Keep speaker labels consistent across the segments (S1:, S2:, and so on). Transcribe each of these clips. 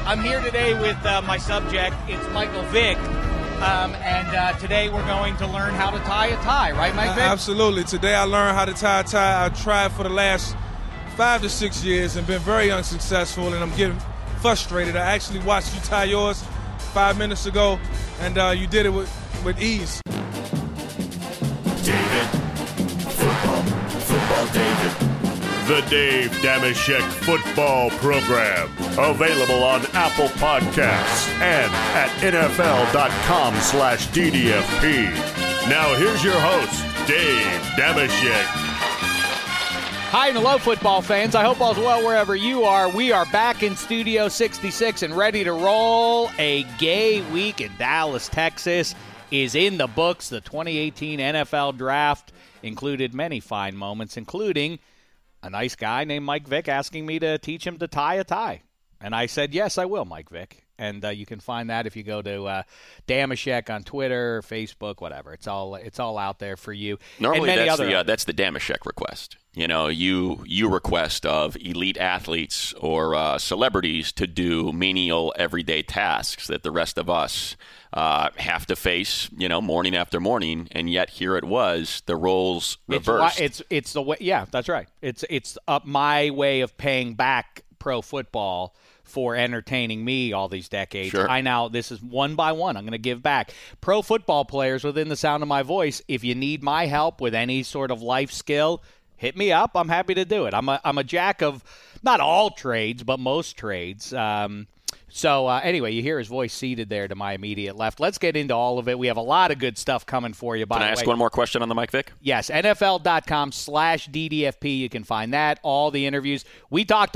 S1: I'm here today with my subject. It's Michael Vick. And today we're going to learn how to tie a tie. Right, Mike Vick?
S2: Absolutely. Today I learned how to tie a tie. I've tried for the last 5 to 6 years and been very unsuccessful, and I'm getting frustrated. I actually watched you tie yours 5 minutes ago, and you did it with ease.
S3: David. Football David. The Dave Dameshek Football Program. Available on Apple Podcasts and at NFL.com/DDFP. Now here's your host, Dave Dameshek.
S1: Hi and hello, football fans. I hope all's well wherever you are. We are back in Studio 66 and ready to roll. A gay week in Dallas, Texas is in the books. The 2018 NFL Draft included many fine moments, including a nice guy named Mike Vick asking me to teach him to tie a tie. And I said, yes, I will, Mike Vick. And you can find that if you go to Dameshek on Twitter, Facebook, whatever. It's all out there for you.
S4: Normally, that's the Dameshek request. You know, you request of elite athletes or celebrities to do menial everyday tasks that the rest of us have to face, you know, morning after morning, and yet here it was, the roles reversed.
S1: It's the way. Yeah, that's right. It's my way of paying back pro football for entertaining me all these decades.
S4: Sure.
S1: This is one by one. I'm going to give back. Pro football players within the sound of my voice, if you need my help with any sort of life skill, hit me up. I'm happy to do it. I'm a jack of not all trades, but most trades. Anyway, you hear his voice seated there to my immediate left. Let's get into all of it. We have a lot of good stuff coming for you.
S4: Can I ask one more question on the Mike Vick?
S1: Yes, NFL.com/DDFP. You can find that, all the interviews. We talked to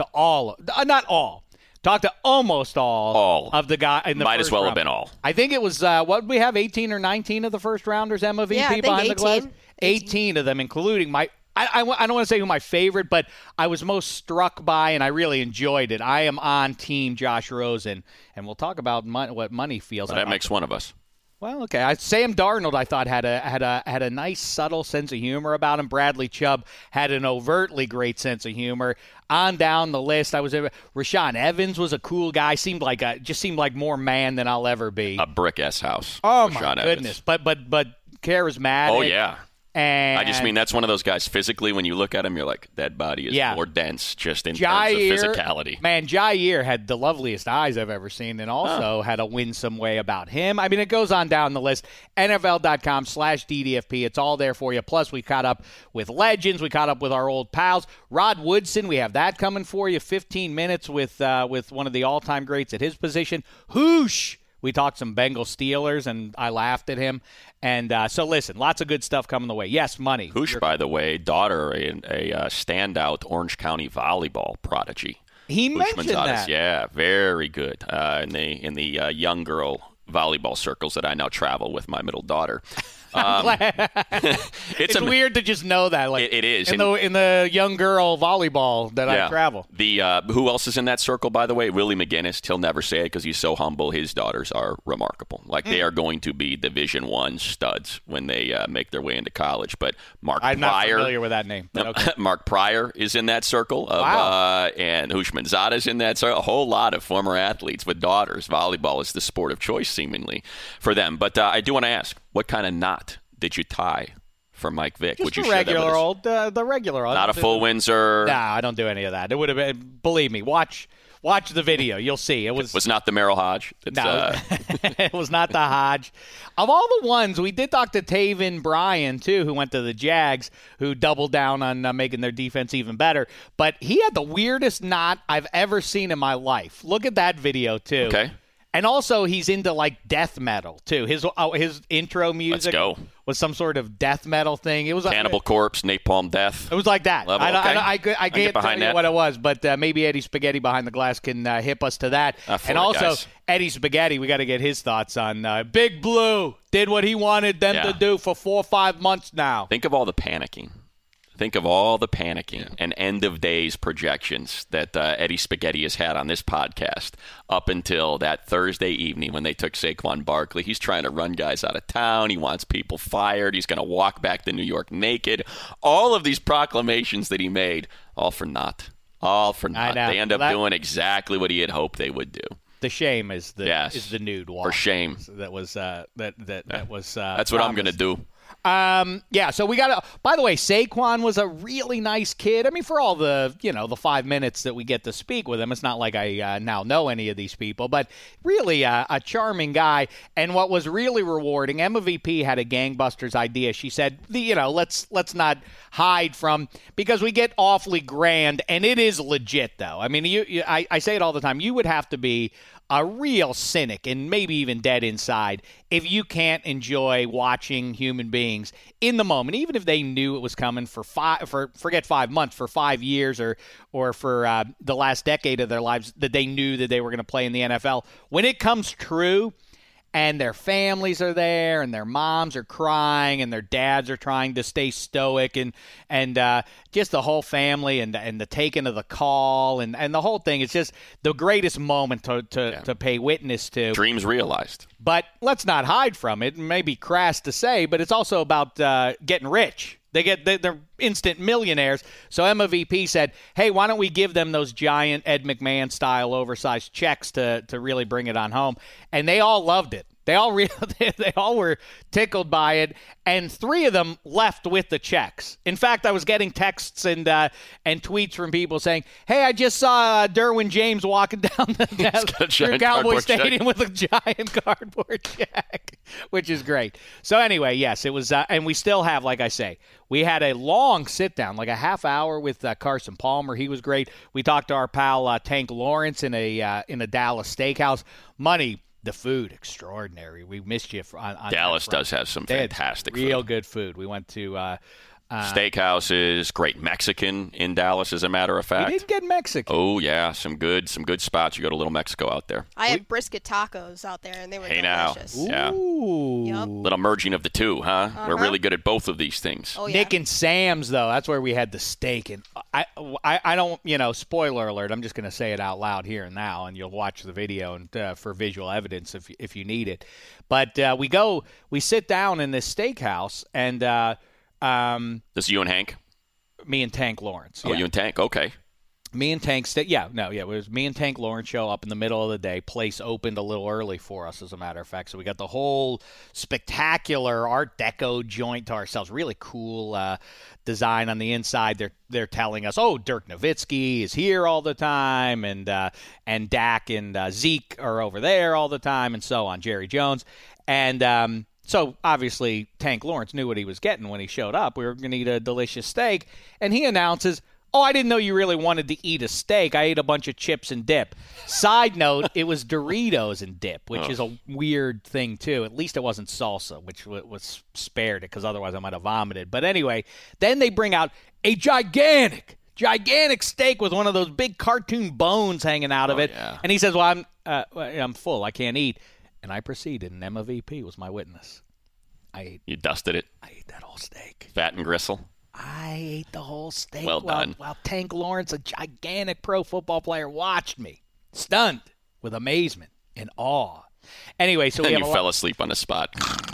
S1: talked to almost all of the guys in the
S4: Might
S1: first
S4: as well
S1: round.
S4: have been all.
S1: I think it was, what did we have, 18 or 19 of the first rounders, Emma VP,
S5: yeah, I think
S1: behind
S5: 18.
S1: the glass? 18 of them, including my – I don't want to say who my favorite, but I was most struck by, and I really enjoyed it. I am on team Josh Rosen, and we'll talk about what money feels like.
S4: That makes one of us.
S1: Well, okay. Sam Darnold, I thought, had a nice, subtle sense of humor about him. Bradley Chubb had an overtly great sense of humor. On down the list, Rashaan Evans was a cool guy. Seemed like more man than I'll ever be.
S4: A brick S house.
S1: Oh
S4: Rashaan
S1: my goodness!
S4: Evans.
S1: But charismatic.
S4: Oh yeah.
S1: And
S4: I just mean that's one of those guys physically, when you look at him, you're like, that body is more dense just in terms of physicality.
S1: Man, Jair had the loveliest eyes I've ever seen, and also had a winsome way about him. I mean, it goes on down the list. NFL.com/DDFP. It's all there for you. Plus, we caught up with legends. We caught up with our old pals. Rod Woodson, we have that coming for you. 15 minutes with one of the all-time greats at his position. Hoosh! We talked some Bengals Steelers, and I laughed at him. And so, listen, lots of good stuff coming the way. Yes, money.
S4: Hoosh, by the way, daughter, a standout Orange County volleyball prodigy.
S1: He mentioned that.
S4: Yeah, very good in the young girl volleyball circles that I now travel with my middle daughter.
S1: It's weird to just know that. Like,
S4: it is.
S1: In the young girl volleyball that I travel.
S4: Who else is in that circle, by the way? Willie McGinnis. He'll never say it because he's so humble. His daughters are remarkable. They are going to be Division I studs when they make their way into college. But Mark Pryor.
S1: I'm not familiar with that name. Okay.
S4: Mark Pryor is in that circle. And Hoosh Manzada's in that circle. A whole lot of former athletes with daughters. Volleyball is the sport of choice, seemingly, for them. But I do want to ask, what kind of knot did you tie for Mike Vick?
S1: Just the regular old.
S4: Not a full Windsor.
S1: No, I don't do any of that. It would have been. Believe me, watch the video. You'll see. It was
S4: not the Merrill Hodge.
S1: It was not the Hodge. Of all the ones, we did talk to Taven Bryan too, who went to the Jags, who doubled down on making their defense even better. But he had the weirdest knot I've ever seen in my life. Look at that video too.
S4: Okay.
S1: And also, he's into, death metal, too. His intro music was some sort of death metal thing. It was
S4: Cannibal Corpse, Napalm Death.
S1: It was like that.
S4: Level,
S1: I can't tell you what it was, but maybe Eddie Spaghetti behind the glass can hip us to that. And also, guys. Eddie Spaghetti, we got to get his thoughts on Big Blue did what he wanted them to do for 4 or 5 months now.
S4: Think of all the panicking and end-of-days projections that Eddie Spaghetti has had on this podcast up until that Thursday evening when they took Saquon Barkley. He's trying to run guys out of town. He wants people fired. He's going to walk back to New York naked. All of these proclamations that he made, all for naught. All for naught. They end up doing exactly what he had hoped they would do.
S1: The shame is the
S4: Yes.
S1: is the nude walk.
S4: For shame.
S1: That was that was.
S4: That's what I'm going to do.
S1: Yeah, so we got to, by the way, Saquon was a really nice kid. I mean, for all the, the 5 minutes that we get to speak with him, it's not like I now know any of these people, but really a charming guy. And what was really rewarding, Emma VP had a gangbusters idea. She said, let's not hide from, because we get awfully grand, and it is legit, though. I mean, I say it all the time. You would have to be a real cynic and maybe even dead inside if you can't enjoy watching human beings in the moment, even if they knew it was coming for 5 months, for 5 years, or for the last decade of their lives, that they knew that they were going to play in the NFL. When it comes true, and their families are there, and their moms are crying, and their dads are trying to stay stoic, and just the whole family, and the taking of the call, and the whole thing. It's just the greatest moment to pay witness to.
S4: Dreams realized.
S1: But let's not hide from it. It may be crass to say, but it's also about getting rich. They're instant millionaires. So Emma VP said, hey, why don't we give them those giant Ed McMahon-style oversized checks to really bring it on home? And they all loved it. They all were tickled by it, and 3 of them left with the checks. In fact, I was getting texts and tweets from people saying, hey, I just saw Derwin James walking down through Cowboy Stadium with a giant cardboard check, which is great. So anyway, yes, it was, and we still have, like I say, we had a long sit-down, like a half hour with Carson Palmer. He was great. We talked to our pal Tank Lawrence in a Dallas steakhouse. Money. The food, extraordinary. We missed you on
S4: Dallas does have some fantastic
S1: real
S4: food.
S1: Good food. We went to
S4: steakhouses, great Mexican in Dallas, as a matter of fact.
S1: We did get Mexican.
S4: Oh yeah, some good spots. You go to Little Mexico out there.
S5: I had brisket tacos out there, and they were delicious.
S4: Yeah.
S1: Ooh.
S5: Yep.
S4: Little merging of the two, huh? We're really good at both of these things.
S5: Oh, yeah.
S1: Nick and Sam's, though, that's where we had the steak. And I don't, spoiler alert, I'm just going to say it out loud here and now, and you'll watch the video and for visual evidence if you need it. But we sit down in this steakhouse, and
S4: this is you and Hank?
S1: Me and Tank Lawrence.
S4: Oh, you and Tank? Okay.
S1: Me and Tank it was me and Tank Lawrence show up in the middle of the day. Place opened a little early for us, as a matter of fact. So we got the whole spectacular Art Deco joint to ourselves. Really cool design on the inside. They're telling us, oh, Dirk Nowitzki is here all the time, and Dak and Zeke are over there all the time, and so on. Jerry Jones. And so obviously Tank Lawrence knew what he was getting when he showed up. We were going to eat a delicious steak, and he announces, oh, I didn't know you really wanted to eat a steak. I ate a bunch of chips and dip. Side note, it was Doritos and dip, which is a weird thing, too. At least it wasn't salsa, which was spared it, because otherwise I might have vomited. But anyway, then they bring out a gigantic steak with one of those big cartoon bones hanging out of it.
S4: Yeah.
S1: And he says, well, I'm full. I can't eat. And I proceeded, and Emma VP was my witness.
S4: You dusted it?
S1: I ate that whole steak.
S4: Fat and gristle?
S1: I ate the whole steak.
S4: Well done.
S1: While Tank Lawrence, a gigantic pro football player, watched me, stunned with amazement and awe. Anyway, so
S4: you fell asleep on the spot.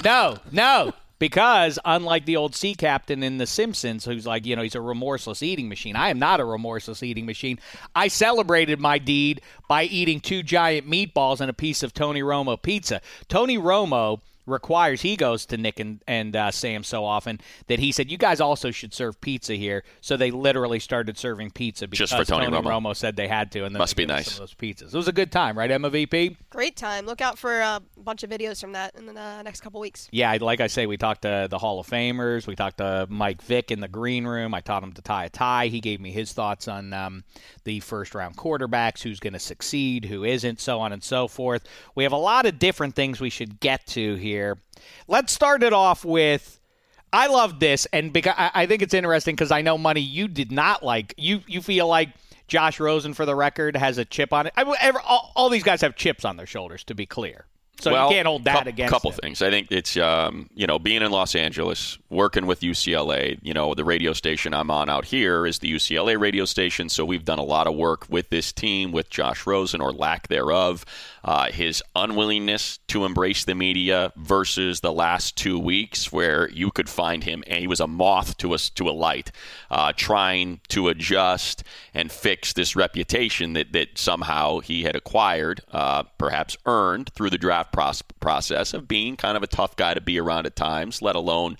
S1: No, because unlike the old sea captain in The Simpsons, who's like, he's a remorseless eating machine, I am not a remorseless eating machine. I celebrated my deed by eating 2 giant meatballs and a piece of Tony Romo pizza. Tony Romo requires, he goes to Nick and Sam so often that he said, you guys also should serve pizza here. So they literally started serving pizza because
S4: just for Tony
S1: Romo said they had to. And then
S4: must be nice.
S1: Some of those pizzas. It was a good time, right, Emma VP?
S5: Great time. Look out for a bunch of videos from that in the next couple weeks.
S1: Yeah, like I say, we talked to the Hall of Famers. We talked to Mike Vick in the green room. I taught him to tie a tie. He gave me his thoughts on the first-round quarterbacks, who's going to succeed, who isn't, so on and so forth. We have a lot of different things we should get to here. Let's start it off with, I love this, and because I think it's interesting because I know, Money, you did not like, you feel like Josh Rosen, for the record, has a chip on it. All these guys have chips on their shoulders, to be clear. So
S4: well,
S1: you can't hold that against
S4: couple
S1: him.
S4: things. I think it's, being in Los Angeles, working with UCLA, the radio station I'm on out here is the UCLA radio station, so we've done a lot of work with this team, with Josh Rosen, or lack thereof. His unwillingness to embrace the media versus the last 2 weeks where you could find him, and he was a moth to a light, trying to adjust and fix this reputation that somehow he had acquired, perhaps earned through the draft process of being kind of a tough guy to be around at times, let alone,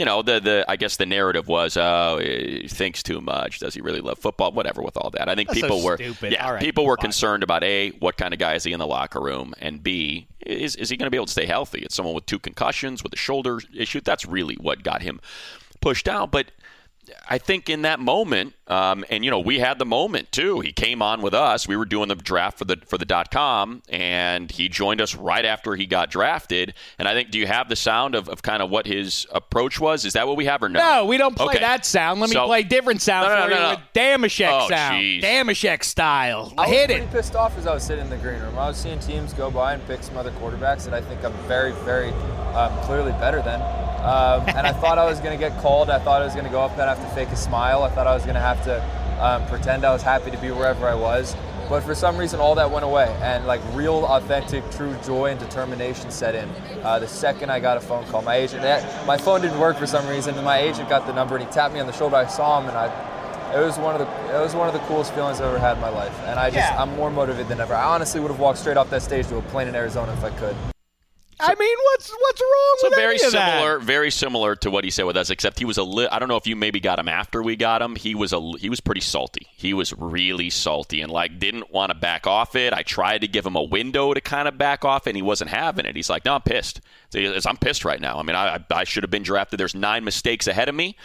S4: I guess the narrative was, he thinks too much. Does he really love football? Whatever with all that. I think
S1: That's
S4: people
S1: so
S4: were,
S1: stupid. All right,
S4: people were
S1: fine.
S4: concerned about A, what kind of guy is he in the locker room? And B, is he going to be able to stay healthy? It's someone with 2 concussions, with a shoulder issue. That's really what got him pushed out. But I think in that moment, we had the moment too. He came on with us. We were doing the draft for the .com, and he joined us right after he got drafted. And I think, do you have the sound of kind of what his approach was? Is that what we have or no?
S1: No, we don't play
S4: Okay.
S1: that sound. Let me
S4: So-
S1: play different sound
S4: No,
S1: for
S4: no,
S1: you
S4: no.
S1: with Damashek sound.
S4: Geez.
S1: Damashek style.
S6: I was
S1: Hit
S6: pretty
S1: it.
S6: pissed off as I was sitting in the green room. I was seeing teams go by and pick some other quarterbacks that I think I'm very, very clearly better than. And I thought I was going to get called. I thought I was going to go up and have to fake a smile. I thought I was going to have to pretend I was happy to be wherever I was. But for some reason, all that went away. And like real, authentic, true joy and determination set in. The second I got a phone call, my phone didn't work for some reason, and my agent got the number and he tapped me on the shoulder. I saw him, and it was one of the coolest feelings I've ever had in my life. And I'm more motivated than ever. I honestly would have walked straight off that stage to a plane in Arizona if I could.
S1: I mean, what's wrong
S4: So
S1: with
S4: very
S1: any of that?
S4: very similar to what he said with us, except he was I don't know if you maybe got him after we got him. He was pretty salty. He was really salty and didn't want to back off it. I tried to give him a window to kind of back off it, and he wasn't having it. He's like, no, I'm pissed. I'm pissed right now. I mean, I should have been drafted. There's 9 mistakes ahead of me,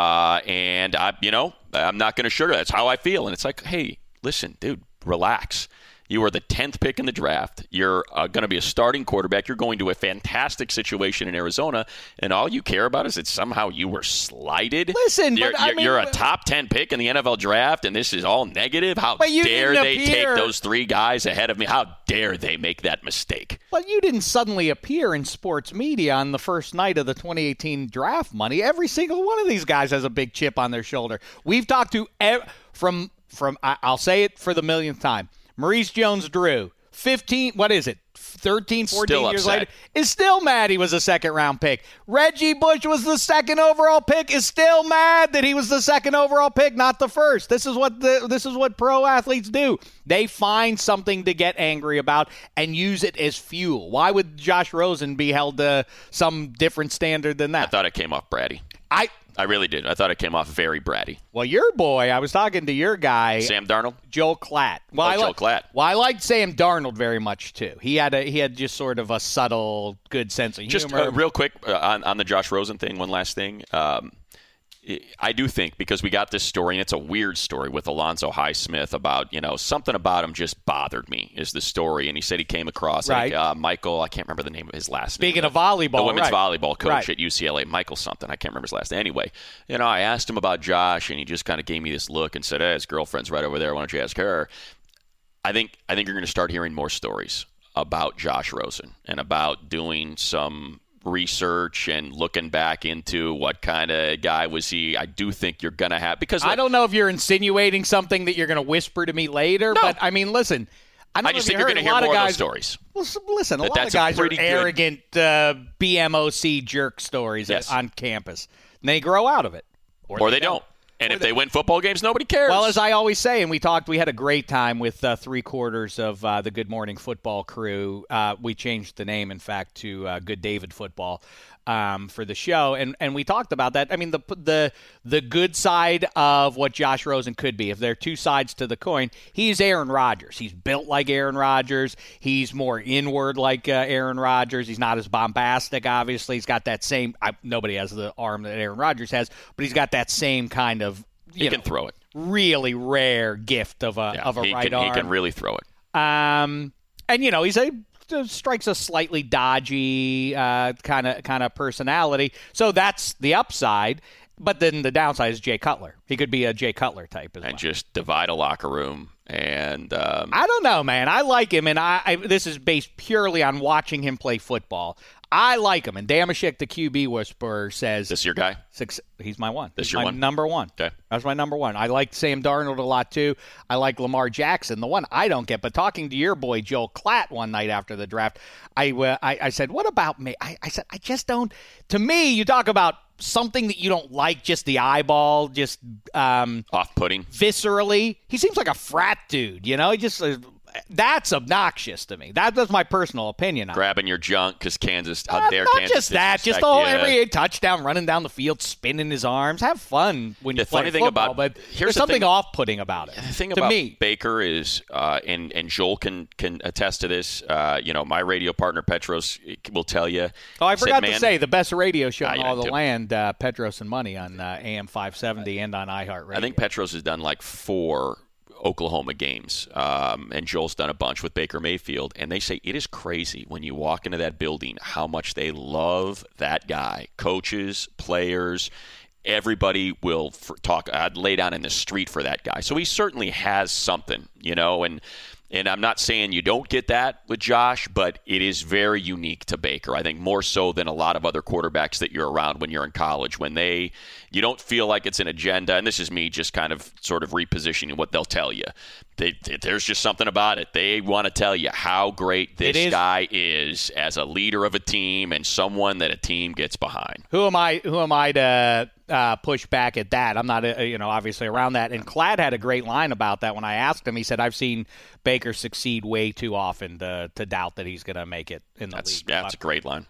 S4: and I'm not going to sugar. That's how I feel. And it's like, hey, listen, dude, relax. You are the 10th pick in the draft. You're going to be a starting quarterback. You're going to a fantastic situation in Arizona, and all you care about is that somehow you were slighted.
S1: Listen,
S4: you're a top 10 pick in the NFL draft, and this is all negative. How
S1: But you
S4: dare
S1: didn't
S4: they
S1: appear-
S4: take those 3 guys ahead of me? How dare they make that mistake?
S1: But you didn't suddenly appear in sports media on the first night of the 2018 draft money. Every single one of these guys has a big chip on their shoulder. We've talked to from I'll say it for the millionth time. Maurice Jones-Drew, 13, 14
S4: Still
S1: years
S4: upset.
S1: later, is still mad he was a second-round pick. Reggie Bush was the second overall pick, is still mad that he was the second overall pick, not the first. This is what pro athletes do. They find something to get angry about and use it as fuel. Why would Josh Rosen be held to some different standard than that?
S4: I thought it came off bratty. I really did. I thought it came off very bratty.
S1: Well, your boy, I was talking to your guy,
S4: Sam Darnold?
S1: Joel Klatt.
S4: Joel Klatt.
S1: Well, I liked Sam Darnold very much too. He had just sort of a subtle, good sense of humor.
S4: Just real quick on the Josh Rosen thing, one last thing. I do think, because we got this story, and it's a weird story with Alonzo Highsmith about, something about him just bothered me, is the story. And he said he came across Michael, I can't remember the name of his last name.
S1: Speaking of volleyball,
S4: the women's
S1: right.
S4: volleyball coach
S1: Right.
S4: at UCLA, Michael something. I can't remember his last name. Anyway, I asked him about Josh, and he just kind of gave me this look and said, hey, his girlfriend's right over there. Why don't you ask her? I think you're going to start hearing more stories about Josh Rosen and about doing some research and looking back into what kind of guy was he. I do think you're going to have, because
S1: I don't know if you're insinuating something that you're going to whisper to me later, but I mean, listen.
S4: I just think you're going to hear more of those stories.
S1: Well, listen, a lot of guys are arrogant BMOC jerk stories on campus. And they grow out of it.
S4: Or they don't. And if they win football games, nobody cares.
S1: Well, as I always say, and we had a great time with 3/4 of the Good Morning Football crew. We changed the name, in fact, to Good David Football for the show, and we talked about that. I mean, the good side of what Josh Rosen could be. If there are two sides to the coin, he's Aaron Rodgers. He's built like Aaron Rodgers. He's more inward like Aaron Rodgers. He's not as bombastic, obviously. He's got that same nobody has the arm that Aaron Rodgers has, but he's got that same kind of
S4: he can throw it.
S1: Really rare gift of a right arm.
S4: He can really throw it.
S1: And he's strikes a slightly dodgy kind of personality. So that's the upside. But then the downside is Jay Cutler. He could be a Jay Cutler type as well.
S4: And just divide a locker room. And
S1: I don't know, man. I like him, and I this is based purely on watching him play football. I like him, and Damashek, the QB whisperer, says...
S4: This your guy?
S1: He's my one.
S4: This
S1: he's
S4: your
S1: my
S4: one?
S1: number one.
S4: Okay.
S1: That's my number one. I like Sam Darnold a lot, too. I like Lamar Jackson. The one I don't get, but talking to your boy, Joel Klatt, one night after the draft, I said, what about me? I said, I just don't... To me, you talk about something that you don't like, just the eyeball, just...
S4: off-putting.
S1: Viscerally. He seems like a frat dude, you know? He just... that's obnoxious to me. That's my personal opinion on
S4: Grabbing your junk because Kansas,
S1: not
S4: Kansas
S1: just that, just the whole every touchdown, running down the field, spinning his arms. Have fun when you play football, but there's something off-putting about it.
S4: The thing
S1: to
S4: about
S1: me.
S4: Baker is, and Joel can attest to this. My radio partner Petros will tell you.
S1: Oh, I forgot to say the best radio show in all the land, Petros and Money on AM 570 and on iHeartRadio.
S4: I think Petros has done like 4 Oklahoma games, and Joel's done a bunch with Baker Mayfield, and they say it is crazy when you walk into that building how much they love that guy. Coaches, players, everybody will talk. I'd lay down in the street for that guy. So he certainly has something, and I'm not saying you don't get that with Josh, but it is very unique to Baker. I think more so than a lot of other quarterbacks that you're around when you're in college, when you don't feel like it's an agenda. And this is me just kind of sort of repositioning what they'll tell you. There's just something about it. They want to tell you how great this guy is as a leader of a team and someone that a team gets behind.
S1: Who am I to push back at that? I'm not, obviously around that. And Klatt had a great line about that when I asked him. He said, I've seen Baker succeed way too often to doubt that he's going to make it in the league.
S4: Yeah, that's a great line.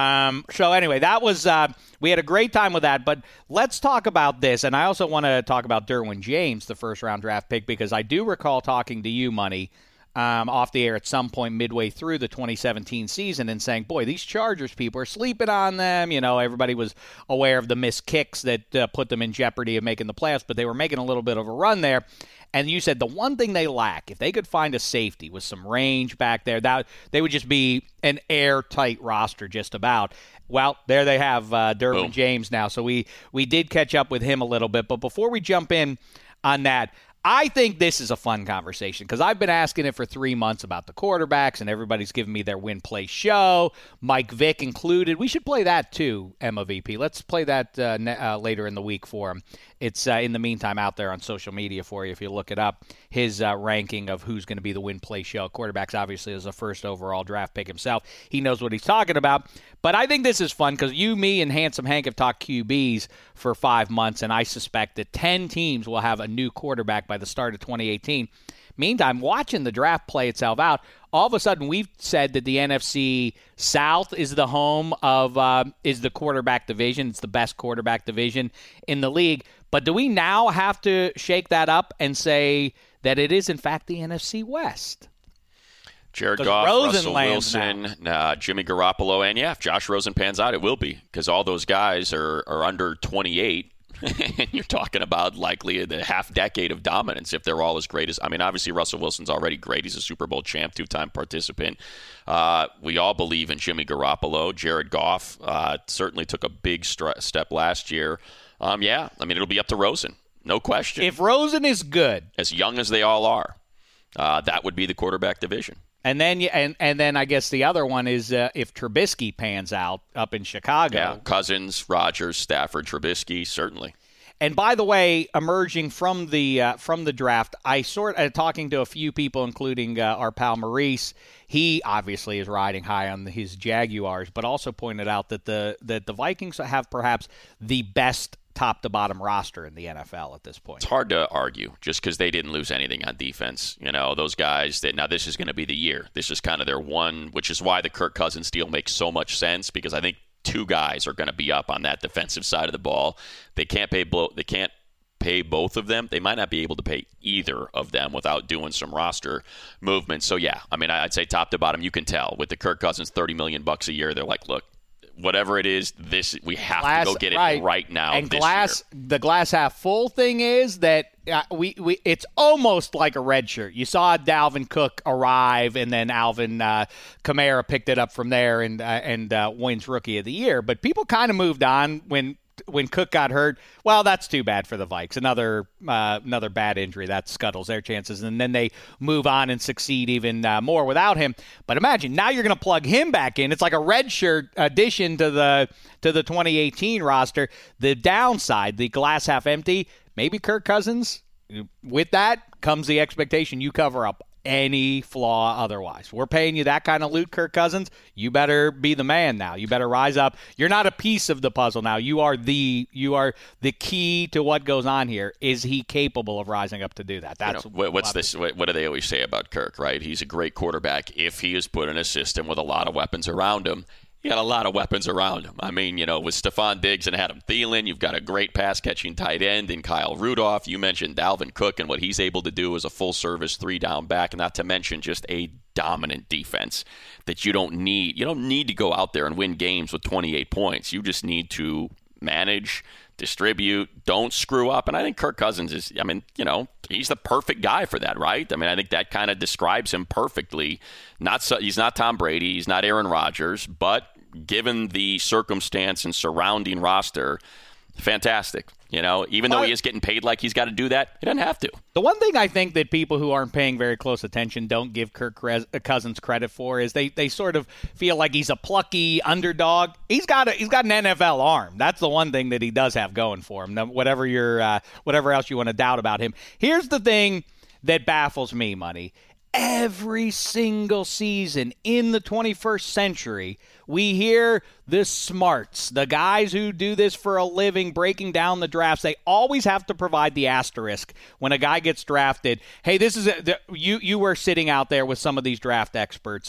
S1: So anyway, that was we had a great time with that. But let's talk about this, and I also want to talk about Derwin James, the first-round draft pick, because I do recall talking to you, Money, off the air at some point midway through the 2017 season and saying, boy, these Chargers people are sleeping on them. Everybody was aware of the missed kicks that put them in jeopardy of making the playoffs, but they were making a little bit of a run there. And you said the one thing they lack, if they could find a safety with some range back there, that they would just be an airtight roster just about. Well, there they have Derwin James now. So we did catch up with him a little bit. But before we jump in on that, I think this is a fun conversation because I've been asking it for 3 months about the quarterbacks, and everybody's giving me their win-play show, Mike Vick included. We should play that too, Emma VP. Let's play that later in the week for him. It's, in the meantime, out there on social media for you if you look it up. His ranking of who's going to be the win-play show. Quarterbacks, obviously, is a first overall draft pick himself. He knows what he's talking about. But I think this is fun because you, me, and Handsome Hank have talked QBs for 5 months, and I suspect that 10 teams will have a new quarterback by the start of 2018. Meantime, watching the draft play itself out, all of a sudden we've said that the NFC South is the home of is the quarterback division. It's the best quarterback division in the league. But do we now have to shake that up and say that it is, in fact, the NFC West?
S4: Jared Goff, Russell Wilson, Jimmy Garoppolo, and if Josh Rosen pans out, it will be because all those guys are under 28. And you're talking about likely the half decade of dominance if they're all as great as. I mean, obviously Russell Wilson's already great. He's a Super Bowl champ, 2-time participant. We all believe in Jimmy Garoppolo. Jared Goff certainly took a big step last year. It'll be up to Rosen, no question.
S1: If Rosen is good,
S4: as young as they all are, that would be the quarterback division.
S1: And then and then I guess the other one is if Trubisky pans out up in Chicago.
S4: Yeah, Cousins, Rodgers, Stafford, Trubisky, certainly.
S1: And by the way, emerging from the draft, I talking to a few people, including our pal Maurice. He obviously is riding high on his Jaguars, but also pointed out that the Vikings have perhaps the best top-to-bottom roster in the NFL at this point.
S4: It's hard to argue just because they didn't lose anything on defense. Those guys, now this is going to be the year. This is kind of their one, which is why the Kirk Cousins deal makes so much sense because I think 2 guys are going to be up on that defensive side of the ball. They can't pay both of them. They might not be able to pay either of them without doing some roster movement. So, I'd say top to bottom, you can tell. With the Kirk Cousins $30 million a year, they're like, look, whatever it is, we have to go get it right now.
S1: And
S4: this year.
S1: The glass half full thing is that it's almost like a red shirt. You saw Dalvin Cook arrive, and then Alvin Kamara picked it up from there and wins Rookie of the Year. But people kind of moved on when Cook got hurt, well, that's too bad for the Vikes. Another bad injury that scuttles their chances, and then they move on and succeed even more without him. But imagine now you're going to plug him back in. It's like a redshirt addition to the 2018 roster. The downside, the glass half empty, maybe Kirk Cousins. With that comes the expectation you cover up any flaw otherwise. We're paying you that kind of loot, Kirk Cousins. You better be the man now. You better rise up. You're not a piece of the puzzle now. You are the key to what goes on here. Is he capable of rising up to do that? That's
S4: what's this. What do they always say about Kirk, right? He's a great quarterback if he is put in a system with a lot of weapons around him. He got a lot of weapons around him. I mean, with Stephon Diggs and Adam Thielen, you've got a great pass-catching tight end in Kyle Rudolph. You mentioned Dalvin Cook and what he's able to do as a full-service three-down back, not to mention just a dominant defense that you don't need. You don't need to go out there and win games with 28 points. You just need to manage, distribute, don't screw up. And I think Kirk Cousins is, he's the perfect guy for that, right? I mean, I think that kind of describes him perfectly. He's not Tom Brady, he's not Aaron Rodgers, but given the circumstance and surrounding roster, fantastic. Even though he is getting paid like he's got to do that, he doesn't have to.
S1: The one thing I think that people who aren't paying very close attention don't give Kirk Cousins credit for is they sort of feel like he's a plucky underdog. He's got an NFL arm. That's the one thing that he does have going for him. Now, whatever else you want to doubt about him. Here's the thing that baffles me, Money. Every single season in the 21st century, we hear the smarts, the guys who do this for a living, breaking down the drafts. They always have to provide the asterisk when a guy gets drafted. Hey, this is you were sitting out there with some of these draft experts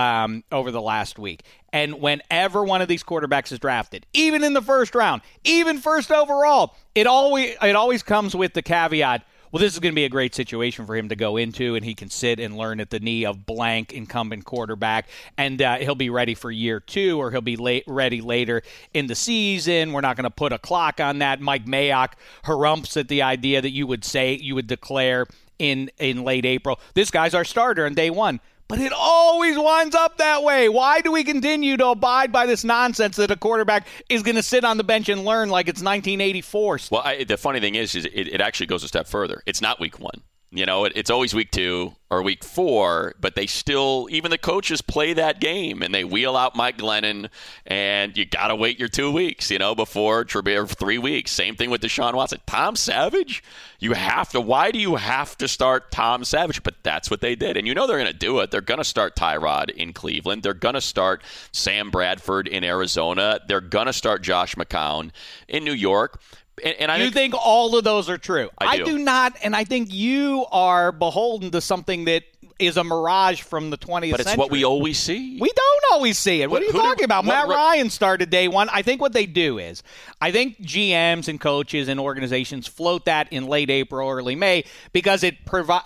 S1: over the last week. And whenever one of these quarterbacks is drafted, even in the first round, even first overall, it always comes with the caveat, well, this is going to be a great situation for him to go into, and he can sit and learn at the knee of blank incumbent quarterback, and he'll be ready for year 2, or he'll be ready later in the season. We're not going to put a clock on that. Mike Mayock harumphs at the idea that you would declare in late April, this guy's our starter on day 1. But it always winds up that way. Why do we continue to abide by this nonsense that a quarterback is going to sit on the bench and learn like it's 1984?
S4: Well, the funny thing is it actually goes a step further. It's not week 1. It's always week 2 or week 4, but they still, even the coaches play that game, and they wheel out Mike Glennon, and you got to wait your 2 weeks, before 3 weeks. Same thing with Deshaun Watson. Tom Savage? Why do you have to start Tom Savage? But that's what they did. And they're going to do it. They're going to start Tyrod in Cleveland. They're going to start Sam Bradford in Arizona. They're going to start Josh McCown in New York. And
S1: you think all of those are true?
S4: I
S1: do not, and I think you are beholden to something that is a mirage from the 20th century.
S4: But it's what we always see.
S1: We don't always see it. What are you talking about? Matt Ryan started day 1. I think what they do is, I think GMs and coaches and organizations float that in late April, early May, because it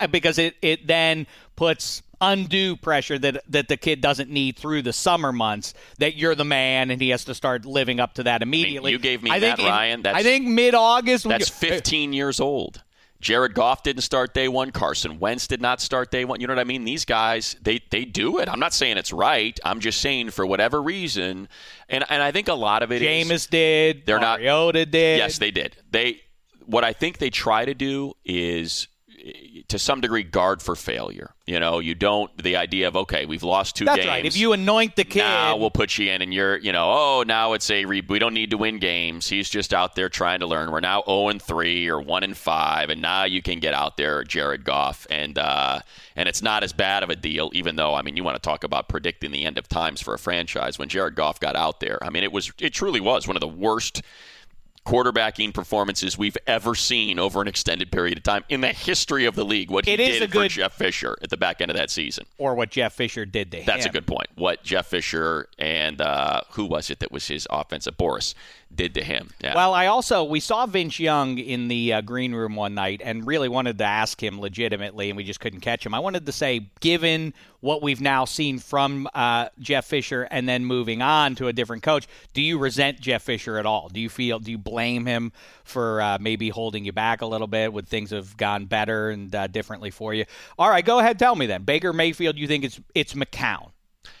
S1: then puts undue pressure that the kid doesn't need through the summer months, that you're the man and he has to start living up to that immediately.
S4: You gave me Matt Ryan.
S1: I think mid-August.
S4: That's 15 years old. Jared Goff didn't start day 1. Carson Wentz did not start day 1. You know what I mean? These guys, they do it. I'm not saying it's right. I'm just saying for whatever reason, and I think a lot of it
S1: Jameis did. Mariota did.
S4: Yes, they did. What I think they try to do is, to some degree, guard for failure. The idea of, okay, we've lost 2 games.
S1: That's right. If you anoint the kid.
S4: Now we'll put you in and you're, now it's we don't need to win games. He's just out there trying to learn. We're now 0-3 or 1-5, and now you can get out there, Jared Goff. And it's not as bad of a deal, even though, you want to talk about predicting the end of times for a franchise. When Jared Goff got out there, it truly was one of the worst quarterbacking performances we've ever seen over an extended period of time in the history of the league. What he did for Jeff Fisher at the back end of that season.
S1: Or what Jeff Fisher did to him.
S4: That's a good point. What Jeff Fisher and who was it that was his offensive, Boris, did to him. Yeah.
S1: Well, we saw Vince Young in the green room one night and really wanted to ask him legitimately, and we just couldn't catch him. I wanted to say, given what we've now seen from Jeff Fisher and then moving on to a different coach, do you resent Jeff Fisher at all? Do you blame him for maybe holding you back a little bit? Would things have gone better and differently for you? All right, go ahead, tell me then. Baker Mayfield, you think it's McCown?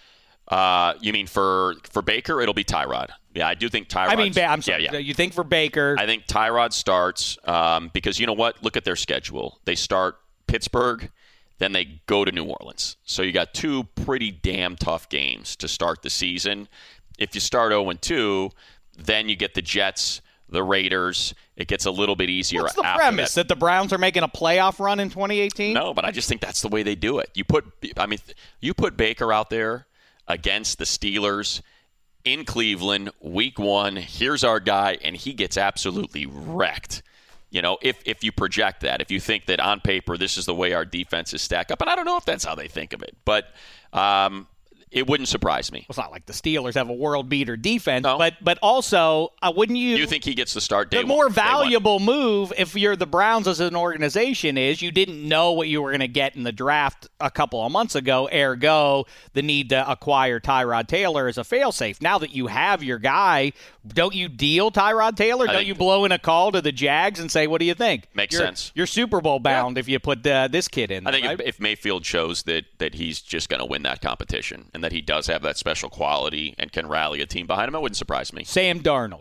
S4: You mean for Baker? It'll be Tyrod. Yeah, I do think Tyrod.
S1: I'm sorry.
S4: Yeah.
S1: You think for Baker?
S4: I think Tyrod starts because you know what? Look at their schedule. They start Pittsburgh, then they go to New Orleans. So you got 2 pretty damn tough games to start the season. If you start 0-2, then you get the Jets, the Raiders. It gets a little bit easier.
S1: What's the
S4: after
S1: premise? That the Browns are making a playoff run in 2018?
S4: No, but I just think that's the way they do it. You put Baker out there against the Steelers in Cleveland, week 1. Here's our guy, and he gets absolutely wrecked. You know, if you project that, if you think that on paper this is the way our defenses stack up, and I don't know if that's how they think of it, but it wouldn't surprise me.
S1: It's not like the Steelers have a world beater defense,
S4: no.
S1: but also wouldn't you?
S4: You think he gets to start day
S1: one? The more valuable move, if you're the Browns as an organization, is you didn't know what you were going to get in the draft a couple of months ago. Ergo, the need to acquire Tyrod Taylor as a failsafe. Now that you have your guy, don't you deal Tyrod Taylor? Don't you blow in a call to the Jags and say, "What do you think?"
S4: Makes sense.
S1: You're Super Bowl bound if you put this kid in.
S4: I think
S1: right?
S4: if Mayfield shows that he's just going to win that competition and that he does have that special quality and can rally a team behind him, it wouldn't surprise me.
S1: Sam Darnold.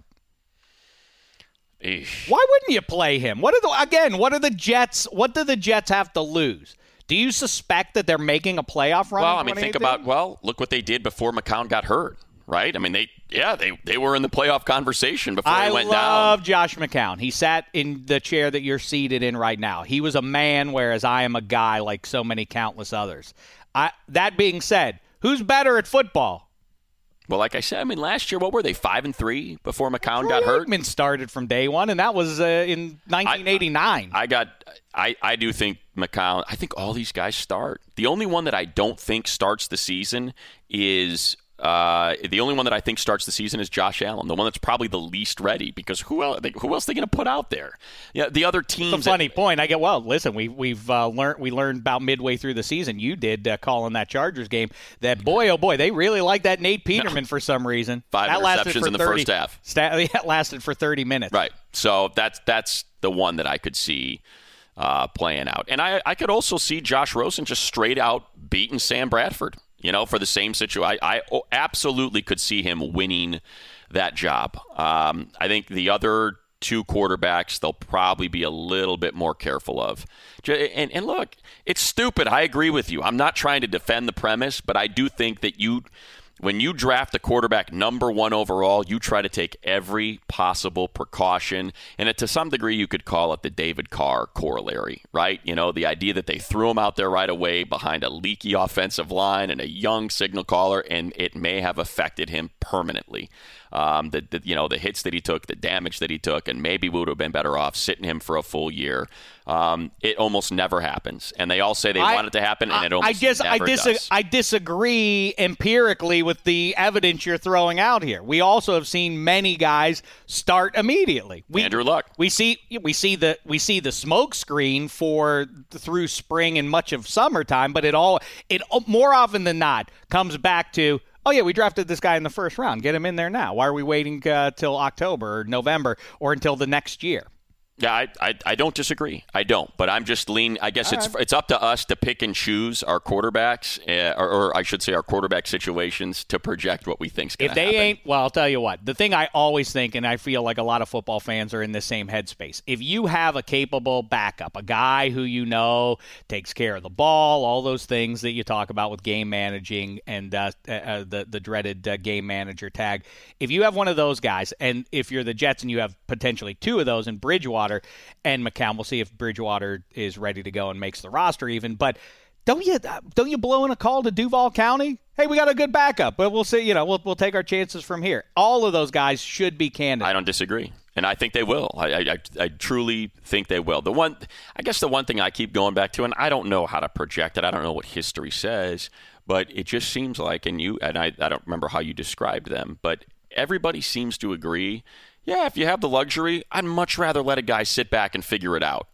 S4: Eesh.
S1: Why wouldn't you play him? What do the Jets have to lose? Do you suspect that they're making a playoff run?
S4: Well, I mean, think about look what they did before McCown got hurt, right? I mean, they were in the playoff conversation before he went down.
S1: I love Josh McCown. He sat in the chair that you're seated in right now. He was a man, whereas I am a guy like so many countless others. That being said, who's better at football?
S4: Well, like I said, I mean, last year, what were they, 5-3 before McCown got hurt?
S1: Aikman started from day one, and that was in 1989.
S4: I do think McCown, I think all these guys start. The only one that I don't think starts the season is Josh Allen, the one that's probably the least ready, because who else are they going to put out there? Yeah, the other teams.
S1: It's a funny point. Listen, we've learned about midway through the season. You did calling that Chargers game that boy, oh boy, they really like that Nate Peterman for some reason.
S4: 5 interceptions in the first half.
S1: That lasted for 30 minutes.
S4: Right. So that's the one that I could see playing out, and I could also see Josh Rosen just straight out beating Sam Bradford. You know, for the same situation, I absolutely could see him winning that job. I think the other 2 quarterbacks, they'll probably be a little bit more careful of. And look, it's stupid. I agree with you. I'm not trying to defend the premise, but I do think that when you draft a quarterback number 1 overall, you try to take every possible precaution. And to some degree, you could call it the David Carr corollary, right? You know, the idea that they threw him out there right away behind a leaky offensive line and a young signal caller, and it may have affected him permanently. The hits that he took, the damage that he took, and maybe we would have been better off sitting him for a full year. It almost never happens. And they all say they want it to happen, and it almost never does.
S1: I disagree empirically with the evidence you're throwing out here. We also have seen many guys start immediately.
S4: Andrew Luck.
S1: We see the smoke screen through spring and much of summertime, but it more often than not comes back to, oh, yeah, we drafted this guy in the first round. Get him in there now. Why are we waiting till October or November or until the next year?
S4: Yeah, I don't disagree. I don't. But I'm just leaning. I guess it's up to us to pick and choose our quarterbacks, or I should say our quarterback situations, to project what we think's going to happen.
S1: If they ain't, well, I'll tell you what. The thing I always think, and I feel like a lot of football fans are in the same headspace, if you have a capable backup, a guy who you know takes care of the ball, all those things that you talk about with game managing and the dreaded game manager tag, if you have one of those guys, and if you're the Jets and you have potentially 2 of those in Bridgewater and McCown, we'll see if Bridgewater is ready to go and makes the roster even. But don't you blow in a call to Duval County? Hey, we got a good backup, but we'll see. We'll take our chances from here. All of those guys should be candidates.
S4: I don't disagree, and I think they will. I truly think they will. The one thing I keep going back to, and I don't know how to project it. I don't know what history says, but it just seems like, and I don't remember how you described them, but everybody seems to agree. Yeah, if you have the luxury, I'd much rather let a guy sit back and figure it out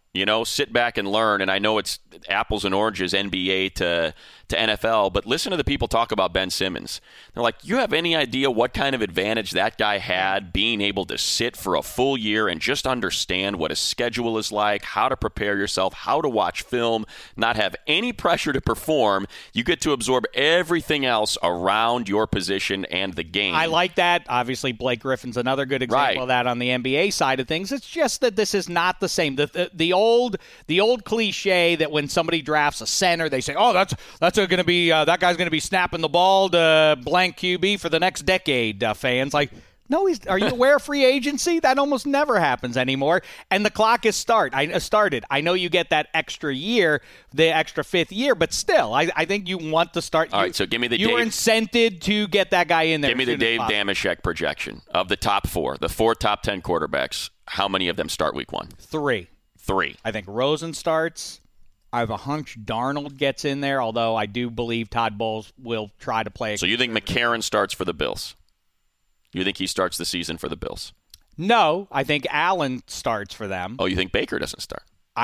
S4: Sit back and learn. And I know it's apples and oranges, NBA to NFL, but listen to the people talk about Ben Simmons. They're like, you have any idea what kind of advantage that guy had being able to sit for a full year and just understand what a schedule is like, how to prepare yourself, how to watch film, not have any pressure to perform. You get to absorb everything else around your position and the game.
S1: I like that. Obviously, Blake Griffin's another good example of that on the NBA side of things. It's just that this is not the same. The old cliche that when somebody drafts a center, they say, "Oh, that's going to be that guy's going to be snapping the ball to blank QB for the next decade." Fans like, no, are you aware of free agency? That almost never happens anymore. And the clock is started. I know you get that extra year, the extra fifth year, but still, I think you want to start.
S4: All right, so give me the
S1: you were incented to get that guy in there.
S4: Give me the Dave Dameshek projection of the top four, the 4 top 10 quarterbacks. How many of them start week 1?
S1: 3. I think Rosen starts. I have a hunch Darnold gets in there, although I do believe Todd Bowles will try to play.
S4: So you think McCarron starts for the Bills? You think he starts the season for the Bills?
S1: No, I think Allen starts for them.
S4: Oh, you think Baker doesn't start?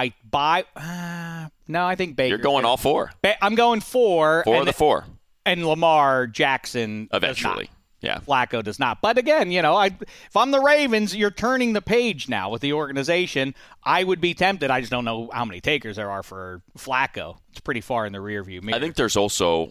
S1: No, I think Baker.
S4: You're going all 4.
S1: I'm going 4.
S4: 4 of the 4.
S1: And Lamar Jackson
S4: eventually. Yeah.
S1: Flacco does not. But again, if I'm the Ravens, you're turning the page now with the organization. I would be tempted. I just don't know how many takers there are for Flacco. It's pretty far in the rear view mirror.
S4: I think there's also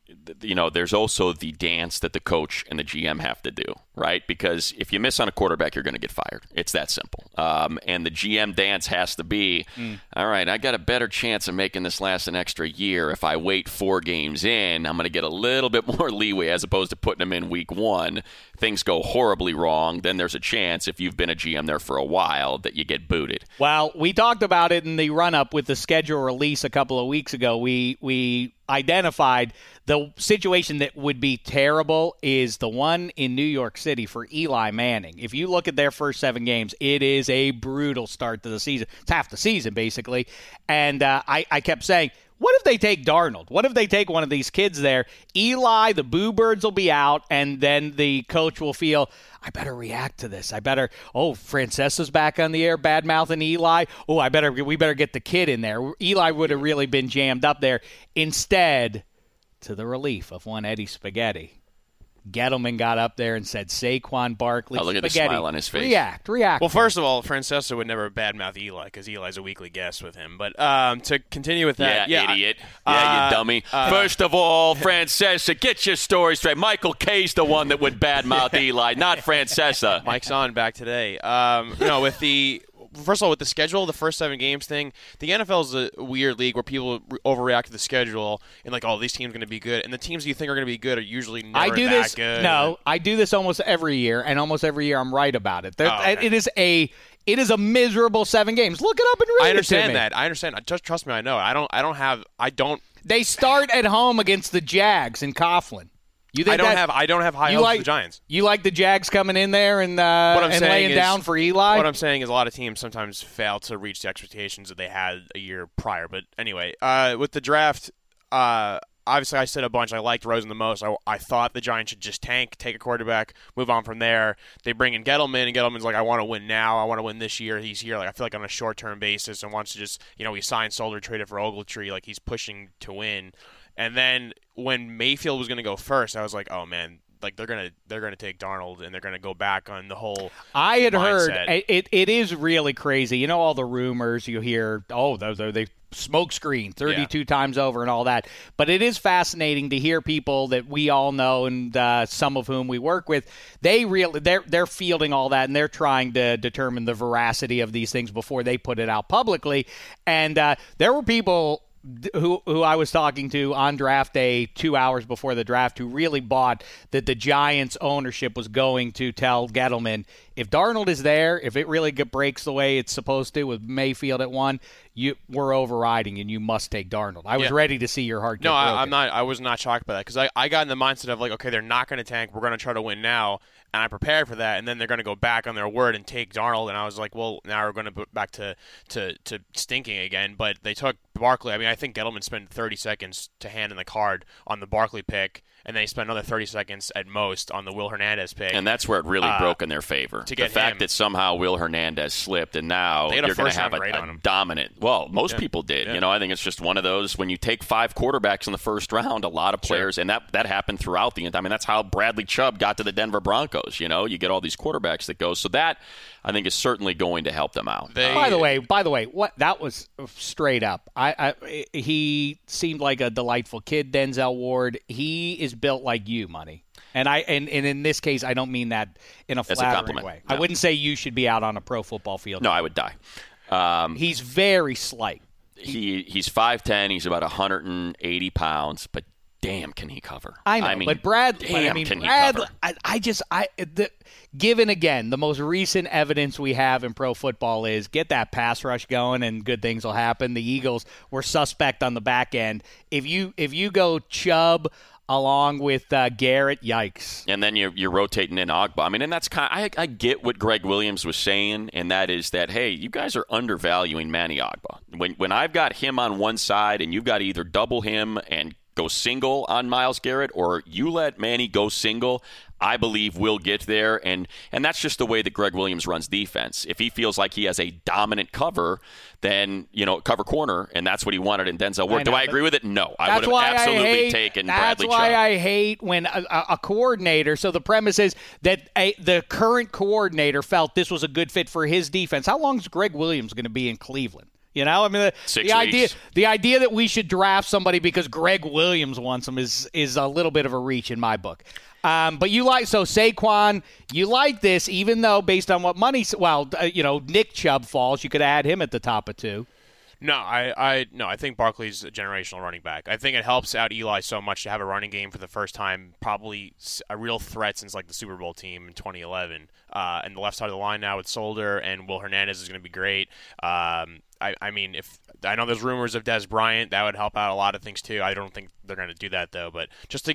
S4: the dance that the coach and the GM have to do, right? Because if you miss on a quarterback, you're going to get fired. It's that simple. And the GM dance has to be, all right, I got a better chance of making this last an extra year. If I wait 4 games in, I'm going to get a little bit more leeway as opposed to putting them in week 1. Things go horribly wrong, then there's a chance, if you've been a GM there for a while, that you get booted.
S1: Well, we talked about it in the run-up with the schedule release a couple of weeks ago. We identified the situation that would be terrible is the one in New York City for Eli Manning. If you look at their first 7 games, it is a brutal start to the season. It's half the season, basically. And I kept saying, what if they take Darnold? What if they take one of these kids there? Eli, the Boo Birds will be out, and then the coach will feel, I better react to this. Francesa's back on the air, bad-mouthing Eli. We better get the kid in there. Eli would have really been jammed up there. Instead, to the relief of one Eddie Spaghetti, Gettleman got up there and said, Saquon Barkley,
S4: look at
S1: Spaghetti,
S4: the smile on his face.
S1: React.
S7: Well, first of all, Francesa would never badmouth Eli because Eli's a weekly guest with him. But to continue with that,
S4: idiot. You dummy. First of all, Francesa, get your story straight. Michael Kay's the one that would badmouth Eli, not Francesa.
S7: Mike's on back today. First of all, with the schedule, the first 7 games thing, the NFL is a weird league where people overreact to the schedule and these teams are going to be good. And the teams you think are going to be good are usually never that good.
S1: No, I do this almost every year, and almost every year I'm right about it. It is a miserable 7 games. Look it up and read
S7: I understand
S1: it to me.
S7: that. I understand. Just trust me, I know. I don't.
S1: They start at home against the Jags in Coughlin.
S7: I don't have high hopes for the Giants.
S1: You like the Jags coming in there and laying down for Eli?
S7: What I'm saying is a lot of teams sometimes fail to reach the expectations that they had a year prior. But anyway, with the draft, obviously I said a bunch. I liked Rosen the most. I thought the Giants should just tank, take a quarterback, move on from there. They bring in Gettleman, and Gettleman's like, I want to win now. I want to win this year. He's here. I feel like on a short-term basis and wants to just, he signed Solder, traded for Ogletree. He's pushing to win. And then when Mayfield was going to go first, I was like, oh man, they're gonna take Darnold and they're gonna go back on the whole.
S1: I had
S7: mindset.
S1: heard it is really crazy. All the rumors you hear. Oh, they smoke screen 32 times over and all that. But it is fascinating to hear people that we all know and some of whom we work with. They're fielding all that and they're trying to determine the veracity of these things before they put it out publicly. And there were people who I was talking to on draft day 2 hours before the draft who really bought that the Giants ownership was going to tell Gettleman, if Darnold is there, if it really breaks the way it's supposed to with Mayfield at 1, we're overriding and you must take Darnold. I was ready to see your heart get broken.
S7: I'm not. I was not shocked by that because I got in the mindset of okay, they're not going to tank. We're going to try to win now. And I prepared for that, and then they're going to go back on their word and take Darnold. And I was like, well, now we're going to go back to stinking again. But they took Barkley. I mean, I think Gettleman spent 30 seconds to hand in the card on the Barkley pick, and they spent another 30 seconds at most on the Will Hernandez pick.
S4: And that's where it really broke in their favor.
S7: To get
S4: the fact
S7: him.
S4: that somehow Will Hernandez slipped, and now
S7: They had a
S4: you're going to
S7: first-round
S4: have
S7: grade on
S4: a
S7: him.
S4: dominant. Well, most people did.
S7: Yeah.
S4: You know, I think it's just one of those when you take 5 quarterbacks in the first round, a lot of players, and that happened throughout the. I mean, that's how Bradley Chubb got to the Denver Broncos. You know, you get all these quarterbacks that go. So that I think is certainly going to help them out.
S1: By the way, what that was straight up. He seemed like a delightful kid, Denzel Ward. He is built like you, Money. And in this case, I don't mean that in a flattering way.
S4: No.
S1: I wouldn't say you should be out on a pro football field.
S4: No, I would die.
S1: He's very slight.
S4: He's 5'10". He's about 180 pounds, but damn, can he cover?
S1: I know, but Brad, can he cover? Given again the most recent evidence we have in pro football is get that pass rush going and good things will happen. The Eagles were suspect on the back end. If you go Chubb along with Garrett, yikes.
S4: And then you're rotating in Ogba. I mean, and that's I get what Greg Williams was saying, and that is that, hey, you guys are undervaluing Manny Ogba. When I've got him on one side and you've got to either double him and go single on Myles Garrett, or you let Manny go single, I believe we'll get there. And that's just the way that Greg Williams runs defense. If he feels like he has a dominant cover, then, cover corner, and that's what he wanted in Denzel Ward. Do I agree with it? No. I would have absolutely taken Bradley Chubb.
S1: That's why I hate when a coordinator, so the premise is that the current coordinator felt this was a good fit for his defense. How long is Greg Williams going to be in Cleveland? You know, I mean, the idea that we should draft somebody because Greg Williams wants him is a little bit of a reach in my book. But Saquon, you like this, even though based on what money, Nick Chubb falls, you could add him at the top of 2.
S7: No, I think Barkley's a generational running back. I think it helps out Eli so much to have a running game for the first time, probably a real threat since like the Super Bowl team in 2011. And the left side of the line now with Solder and Will Hernandez is going to be great. I mean, if I know there's rumors of Dez Bryant, that would help out a lot of things too. I don't think they're going to do that though, but just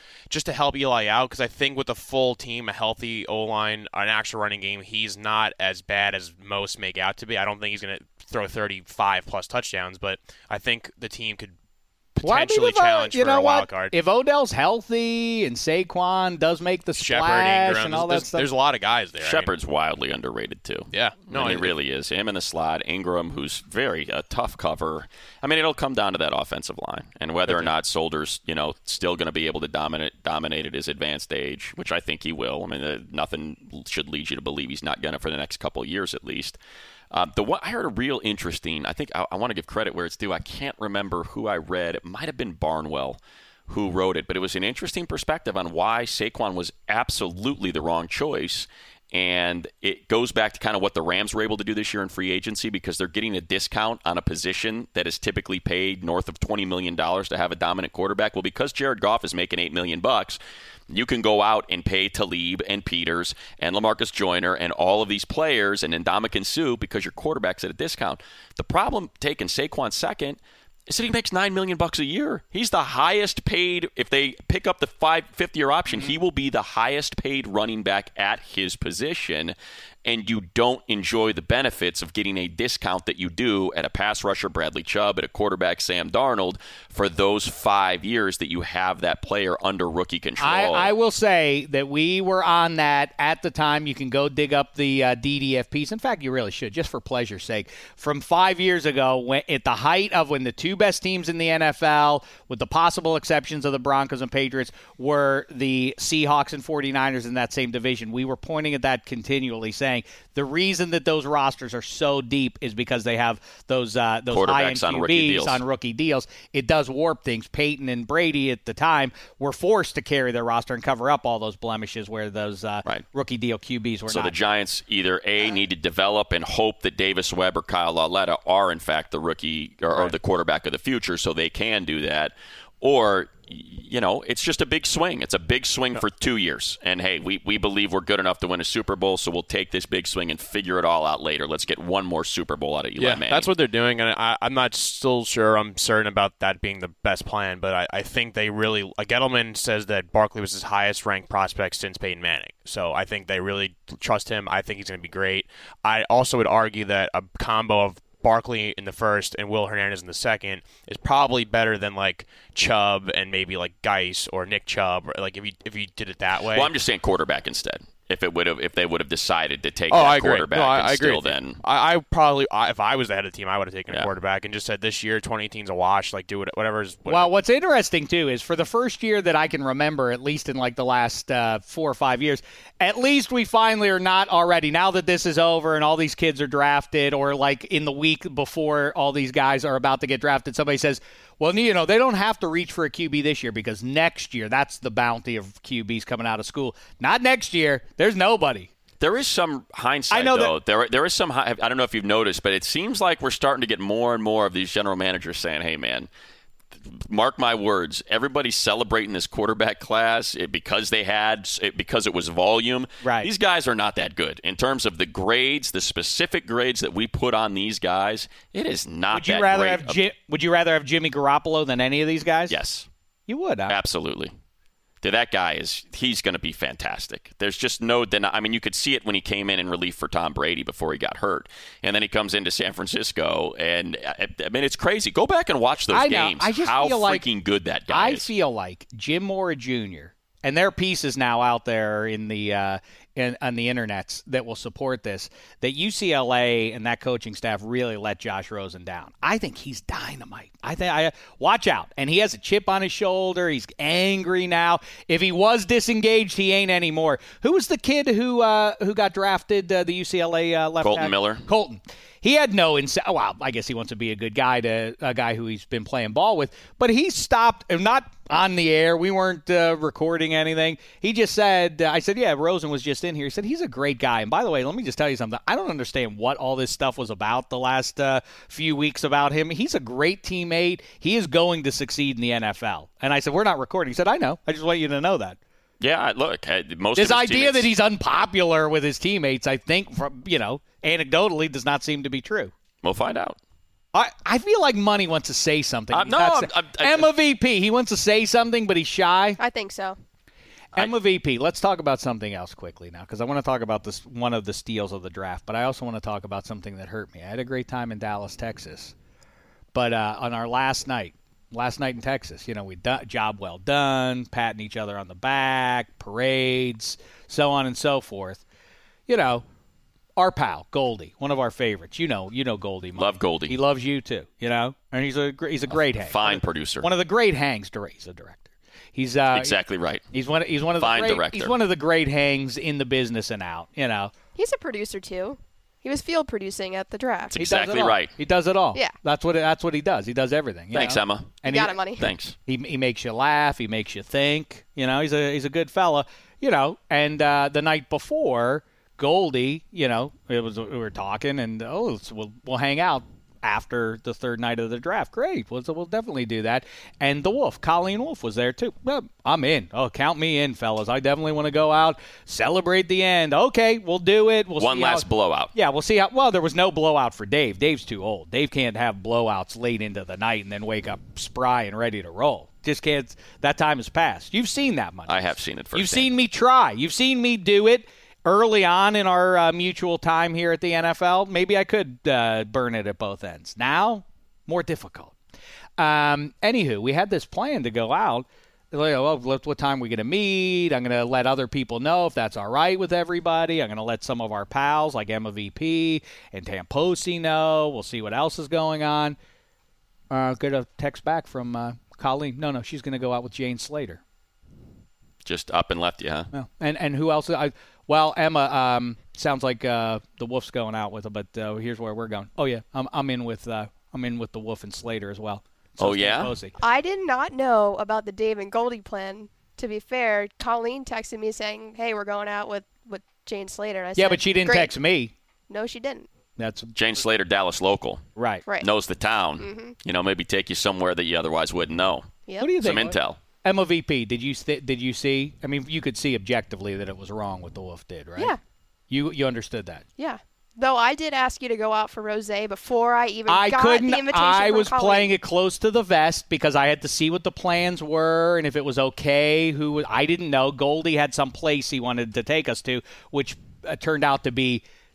S7: to help Eli out, because I think with the full team, a healthy O-line, an actual running game, he's not as bad as most make out to be. I don't think he's going to throw 35 plus touchdowns, but I think the team could potentially challenge for a wild card.
S1: If Odell's healthy and Saquon does make the splash
S7: Ingram,
S1: and all that stuff.
S7: There's a lot of guys there.
S4: Shepard's wildly underrated too.
S7: Yeah. No,
S4: he really is. Him in the slot. Ingram, who's very tough cover. I mean, it'll come down to that offensive line and whether or not Solder's, still going to be able to dominate at his advanced age, which I think he will. I mean, nothing should lead you to believe he's not going to for the next couple of years at least. I heard a real interesting, I think I want to give credit where it's due. I can't remember who I read. It might have been Barnwell who wrote it, but it was an interesting perspective on why Saquon was absolutely the wrong choice. And it goes back to kind of what the Rams were able to do this year in free agency because they're getting a discount on a position that is typically paid north of $20 million to have a dominant quarterback. Well, because Jared Goff is making $8 million, you can go out and pay Talib and Peters and LaMarcus Joyner and all of these players and Ndamukong Suh because your quarterback's at a discount. The problem taking Saquon second is that he makes $9 million a year. He's the highest paid. If they pick up the fifth-year option, he will be the highest paid running back at his position. And you don't enjoy the benefits of getting a discount that you do at a pass rusher, Bradley Chubb, at a quarterback, Sam Darnold, for those 5 years that you have that player under rookie control.
S1: I will say that we were on that at the time. You can go dig up the DDFPs. In fact, you really should, just for pleasure's sake. From 5 years ago, at the height of when the two best teams in the NFL, with the possible exceptions of the Broncos and Patriots, were the Seahawks and 49ers in that same division, we were pointing at that continually, saying the reason that those rosters are so deep is because they have those high-end QBs on rookie deals. It does warp things. Peyton and Brady at the time were forced to carry their roster and cover up all those blemishes where those rookie deal QBs were not.
S4: So the Giants either need to develop and hope that Davis Webb or Kyle Lauletta are in fact the rookie or the quarterback of the future so they can do that, or it's just a big swing. It's a big swing for 2 years. And, hey, we believe we're good enough to win a Super Bowl, so we'll take this big swing and figure it all out later. Let's get one more Super Bowl out of Eli Manning.
S7: That's what they're doing, and I'm not still sure I'm certain about that being the best plan, but I think they really – Gettleman says that Barkley was his highest-ranked prospect since Peyton Manning. So I think they really trust him. I think he's going to be great. I also would argue that a combo of Barkley in the first and Will Hernandez in the second is probably better than like Chubb and maybe like Geis or Nick Chubb, or like if you did it that way.
S4: Well, I'm just saying quarterback instead. If they would have decided to take
S7: I
S4: quarterback,
S7: agree. No, I agree.
S4: Then
S7: I probably, if I was the head of the team, I would have taken a quarterback and just said this year 2018's a wash. Like do whatever's.
S1: Well, what's interesting too is for the first year that I can remember, at least in like the last 4 or 5 years, at least we finally are not already. Now that this is over and all these kids are drafted, or like in the week before all these guys are about to get drafted, somebody says, well, they don't have to reach for a QB this year because next year, that's the bounty of QBs coming out of school. Not next year. There's nobody.
S4: There is some hindsight, though. There is some. I don't know if you've noticed, but it seems like we're starting to get more and more of these general managers saying, hey, man, mark my words, everybody's celebrating this quarterback class because it was volume.
S1: Right.
S4: These guys are not that good. In terms of the grades, the specific grades that we put on these guys, it is not that great.
S1: Would you rather have Jimmy Garoppolo than any of these guys?
S4: Yes.
S1: You would, huh?
S4: Absolutely. That guy he's going to be fantastic. There's just no denying. I mean, you could see it when he came in relief for Tom Brady before he got hurt. And then he comes into San Francisco, and I mean, it's crazy. Go back and watch those games.
S1: I just
S4: how
S1: feel
S4: freaking good that guy is.
S1: I feel like Jim Mora Jr., and there are pieces now out there in the on the internets that will support this, that UCLA and that coaching staff really let Josh Rosen down. I think he's dynamite. Watch out. And he has a chip on his shoulder. He's angry now. If he was disengaged, he ain't anymore. Who was the kid who got drafted, the UCLA left
S4: Colton
S1: tackle?
S4: Miller.
S1: Colton. He had no well, I guess he wants to be a good guy to a guy who he's been playing ball with. But he stopped, not on the air. We weren't recording anything. He just said, I said, yeah, Rosen was just in here. He said, he's a great guy. And by the way, let me just tell you something. I don't understand what all this stuff was about the last few weeks about him. He's a great teammate. He is going to succeed in the NFL. And I said, we're not recording. He said, I know. I just want you to know that.
S4: Yeah, look, most
S1: this
S4: of his
S1: idea
S4: teammates,
S1: that he's unpopular with his teammates, I think, anecdotally, does not seem to be true.
S4: We'll find out.
S1: I feel like Money wants to say something.
S4: Emma
S1: VP, he wants to say something, but he's shy.
S5: I think so.
S1: Emma VP, let's talk about something else quickly now, because I want to talk about this one of the steals of the draft, but I also want to talk about something that hurt me. I had a great time in Dallas, Texas, but on our last night in Texas, we job well done, patting each other on the back, parades, so on and so forth. Our pal Goldie, one of our favorites. You know Goldie. Mike.
S4: Love Goldie.
S1: He loves you too. And he's a great hang.
S4: Fine producer.
S1: One of the great hangs. He's a director. He's
S4: exactly right.
S1: He's one of the great, he's one of the great hangs in the business and out.
S5: He's a producer too. He was field producing at the draft.
S4: That's exactly right.
S1: He does it all.
S5: Yeah.
S1: That's what he does. He does everything.
S4: Thanks, Emma.
S5: And got it, Money.
S4: Thanks.
S1: He makes you laugh. He makes you think. He's a good fella. And the night before, Goldie, we were talking, and we'll hang out after the third night of the draft. Great. We'll definitely do that. And the Wolf, Colleen Wolf, was there too. Well, I'm in. Oh, count me in, fellas. I definitely want to go out, celebrate the end. Okay, we'll do it.
S4: One last blowout.
S1: Yeah, we'll see how. Well, there was no blowout for Dave. Dave's too old. Dave can't have blowouts late into the night and then wake up spry and ready to roll. Just can't. That time has passed. You've seen that much.
S4: I have seen it firsthand.
S1: You've seen me try. You've seen me do it. Early on in our mutual time here at the NFL, maybe I could burn it at both ends. Now, more difficult. Anywho, we had this plan to go out. Well, what time are we going to meet? I'm going to let other people know if that's all right with everybody. I'm going to let some of our pals like Emma VP and Tamposi know. We'll see what else is going on. Get a text back from Colleen. No, she's going to go out with Jane Slater.
S4: Just up and left you, huh?
S1: No. And who else? Well, Emma, sounds like the Wolf's going out with her, but here's where we're going. Oh yeah, I'm in with the Wolf and Slater as well. So
S4: yeah.
S5: I did not know about the Dave and Goldie plan. To be fair, Colleen texted me saying, "Hey, we're going out with Jane Slater." And I said,
S1: but she didn't text me.
S5: No, she didn't.
S1: That's
S4: Jane Slater, Dallas local.
S1: Right.
S4: Knows the town.
S5: Mm-hmm.
S4: Maybe take you somewhere that you otherwise wouldn't know.
S5: Yep.
S1: What do you think?
S4: Some intel.
S1: Emma VP, did you see? I mean, you could see objectively that it was wrong what the Wolf did, right?
S5: Yeah.
S1: You understood that.
S5: Yeah. Though I did ask you to go out for Rosé before I even got the invitation
S1: I
S5: from
S1: was
S5: Colleen.
S1: playing it close to the vest because I had to see what the plans were and if it was okay. I didn't know. Goldie had some place he wanted to take us to, which turned out to be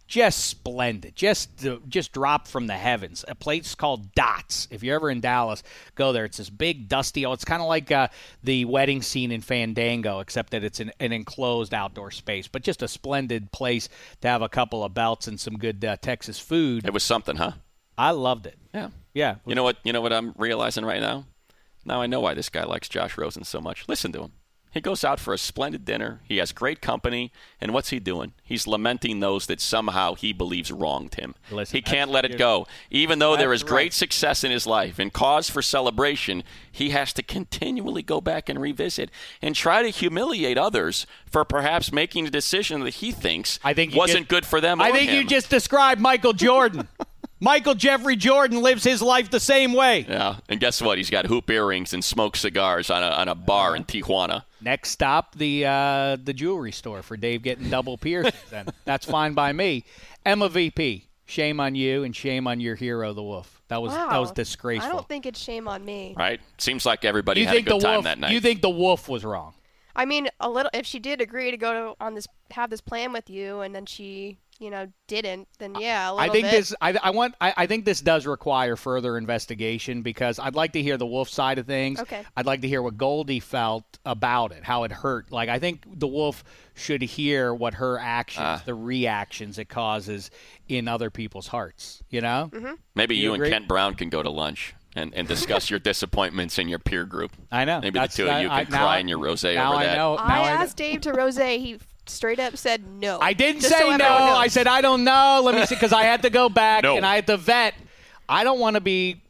S1: just splendid, just dropped from the heavens. A place called Dots. If you're ever in Dallas, go there. It's this big, dusty. It's kind of like the wedding scene in Fandango, except that it's an enclosed outdoor space. But just a splendid place to have a couple of belts and some good Texas food.
S4: It was something, huh?
S1: I loved it. Yeah.
S4: You know what I'm realizing right now? Now I know why this guy likes Josh Rosen so much. Listen to him. He goes out for a splendid dinner. He has great company. And what's he doing? He's lamenting those that somehow he believes wronged him.
S1: Listen,
S4: he can't let it go. Even though there is great success in his life and cause for celebration, he has to continually go back and revisit and try to humiliate others for perhaps making a decision that he thinks wasn't good for them or him.
S1: You just described Michael Jordan. Michael Jeffrey Jordan lives his life the same way.
S4: Yeah, and guess what? He's got hoop earrings and smokes cigars on a bar in Tijuana.
S1: Next stop, the jewelry store for Dave getting double piercings. And that's fine by me. Emma VP, shame on you and shame on your hero, the Wolf. That was disgraceful.
S5: I don't think it's shame on me.
S4: Right? Seems like everybody had a good time that night.
S1: You think the Wolf was wrong?
S5: I mean, a little. If she did agree to have this plan with you, and then she, didn't, then yeah, a little bit.
S1: I think this does require further investigation because I'd like to hear the Wolf side of things.
S5: Okay.
S1: I'd like to hear what Goldie felt about it, how it hurt. Like, I think the Wolf should hear what her actions, the reactions it causes in other people's hearts.
S5: Mm-hmm.
S4: Maybe you and Kent Brown can go to lunch and discuss your disappointments in your peer group.
S1: I know.
S4: Maybe the two of you can cry in your rosé over that.
S5: I asked Dave to rosé. He straight up said no.
S1: I didn't say no. I said I don't know. Let me see, because I had to go back and I had to vet. I don't want to be,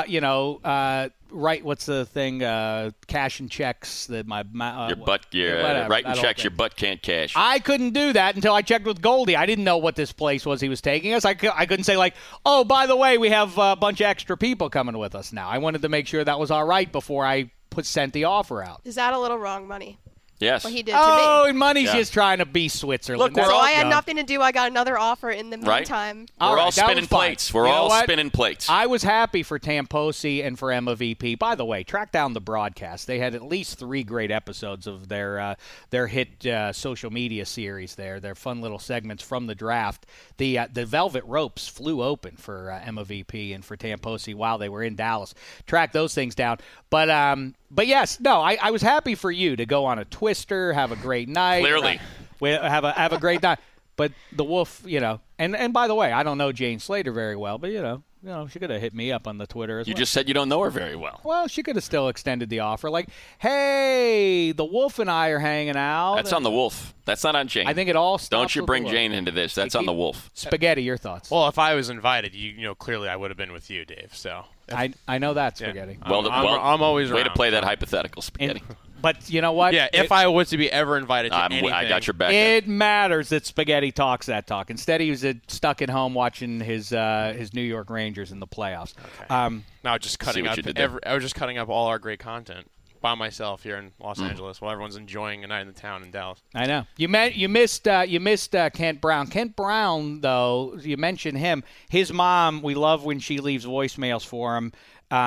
S1: right. What's the thing? Cashing checks that
S4: your butt. Writing checks your butt can't cash.
S1: I couldn't do that until I checked with Goldie. I didn't know what this place was he was taking us. I couldn't say like, oh, by the way, we have a bunch of extra people coming with us now. I wanted to make sure that was all right before I sent the offer out.
S5: Is that a little wrong, Money?
S4: Yes.
S5: What he did to me.
S1: And Money's just trying to be Switzerland.
S4: Look,
S5: I had nothing to do. I got another offer in the meantime.
S4: Right? We're all spinning plates. We're all spinning plates.
S1: I was happy for Tamposi and for Emma VP. By the way, track down the broadcast. They had at least 3 great episodes of their hit social media series there. Their fun little segments from the draft. The velvet ropes flew open for Emma VP and for Tamposi while they were in Dallas. Track those things down. But yes, no, I was happy for you to go on a Twister, have a great night.
S4: Clearly.
S1: Have a great night. But the Wolf, and by the way, I don't know Jane Slater very well, but, she could have hit me up on the Twitter as well.
S4: You just said you don't know her very well.
S1: Well, she could have still extended the offer. Like, hey, the Wolf and I are hanging out.
S4: That's on the Wolf. That's not on Jane.
S1: I think it all stops.
S4: Don't you bring Jane into this. That's on the Wolf.
S1: Spaghetti, your thoughts?
S7: Well, if I was invited, clearly I would have been with you, Dave. So
S1: I know that, Spaghetti.
S7: Yeah. I'm always
S4: way
S7: around,
S4: to play that hypothetical, Spaghetti.
S1: But you know what?
S7: Yeah, if I was to be ever invited to anything.
S4: I got your back.
S1: It matters that Spaghetti talks that talk. Instead, he was stuck at home watching his New York Rangers in the playoffs.
S7: Okay. No, just cutting up. I was just cutting up all our great content by myself here in Los Angeles while everyone's enjoying a night in the town in Dallas.
S1: I know. You missed Kent Brown. Kent Brown, though, you mentioned him. His mom, we love when she leaves voicemails for him.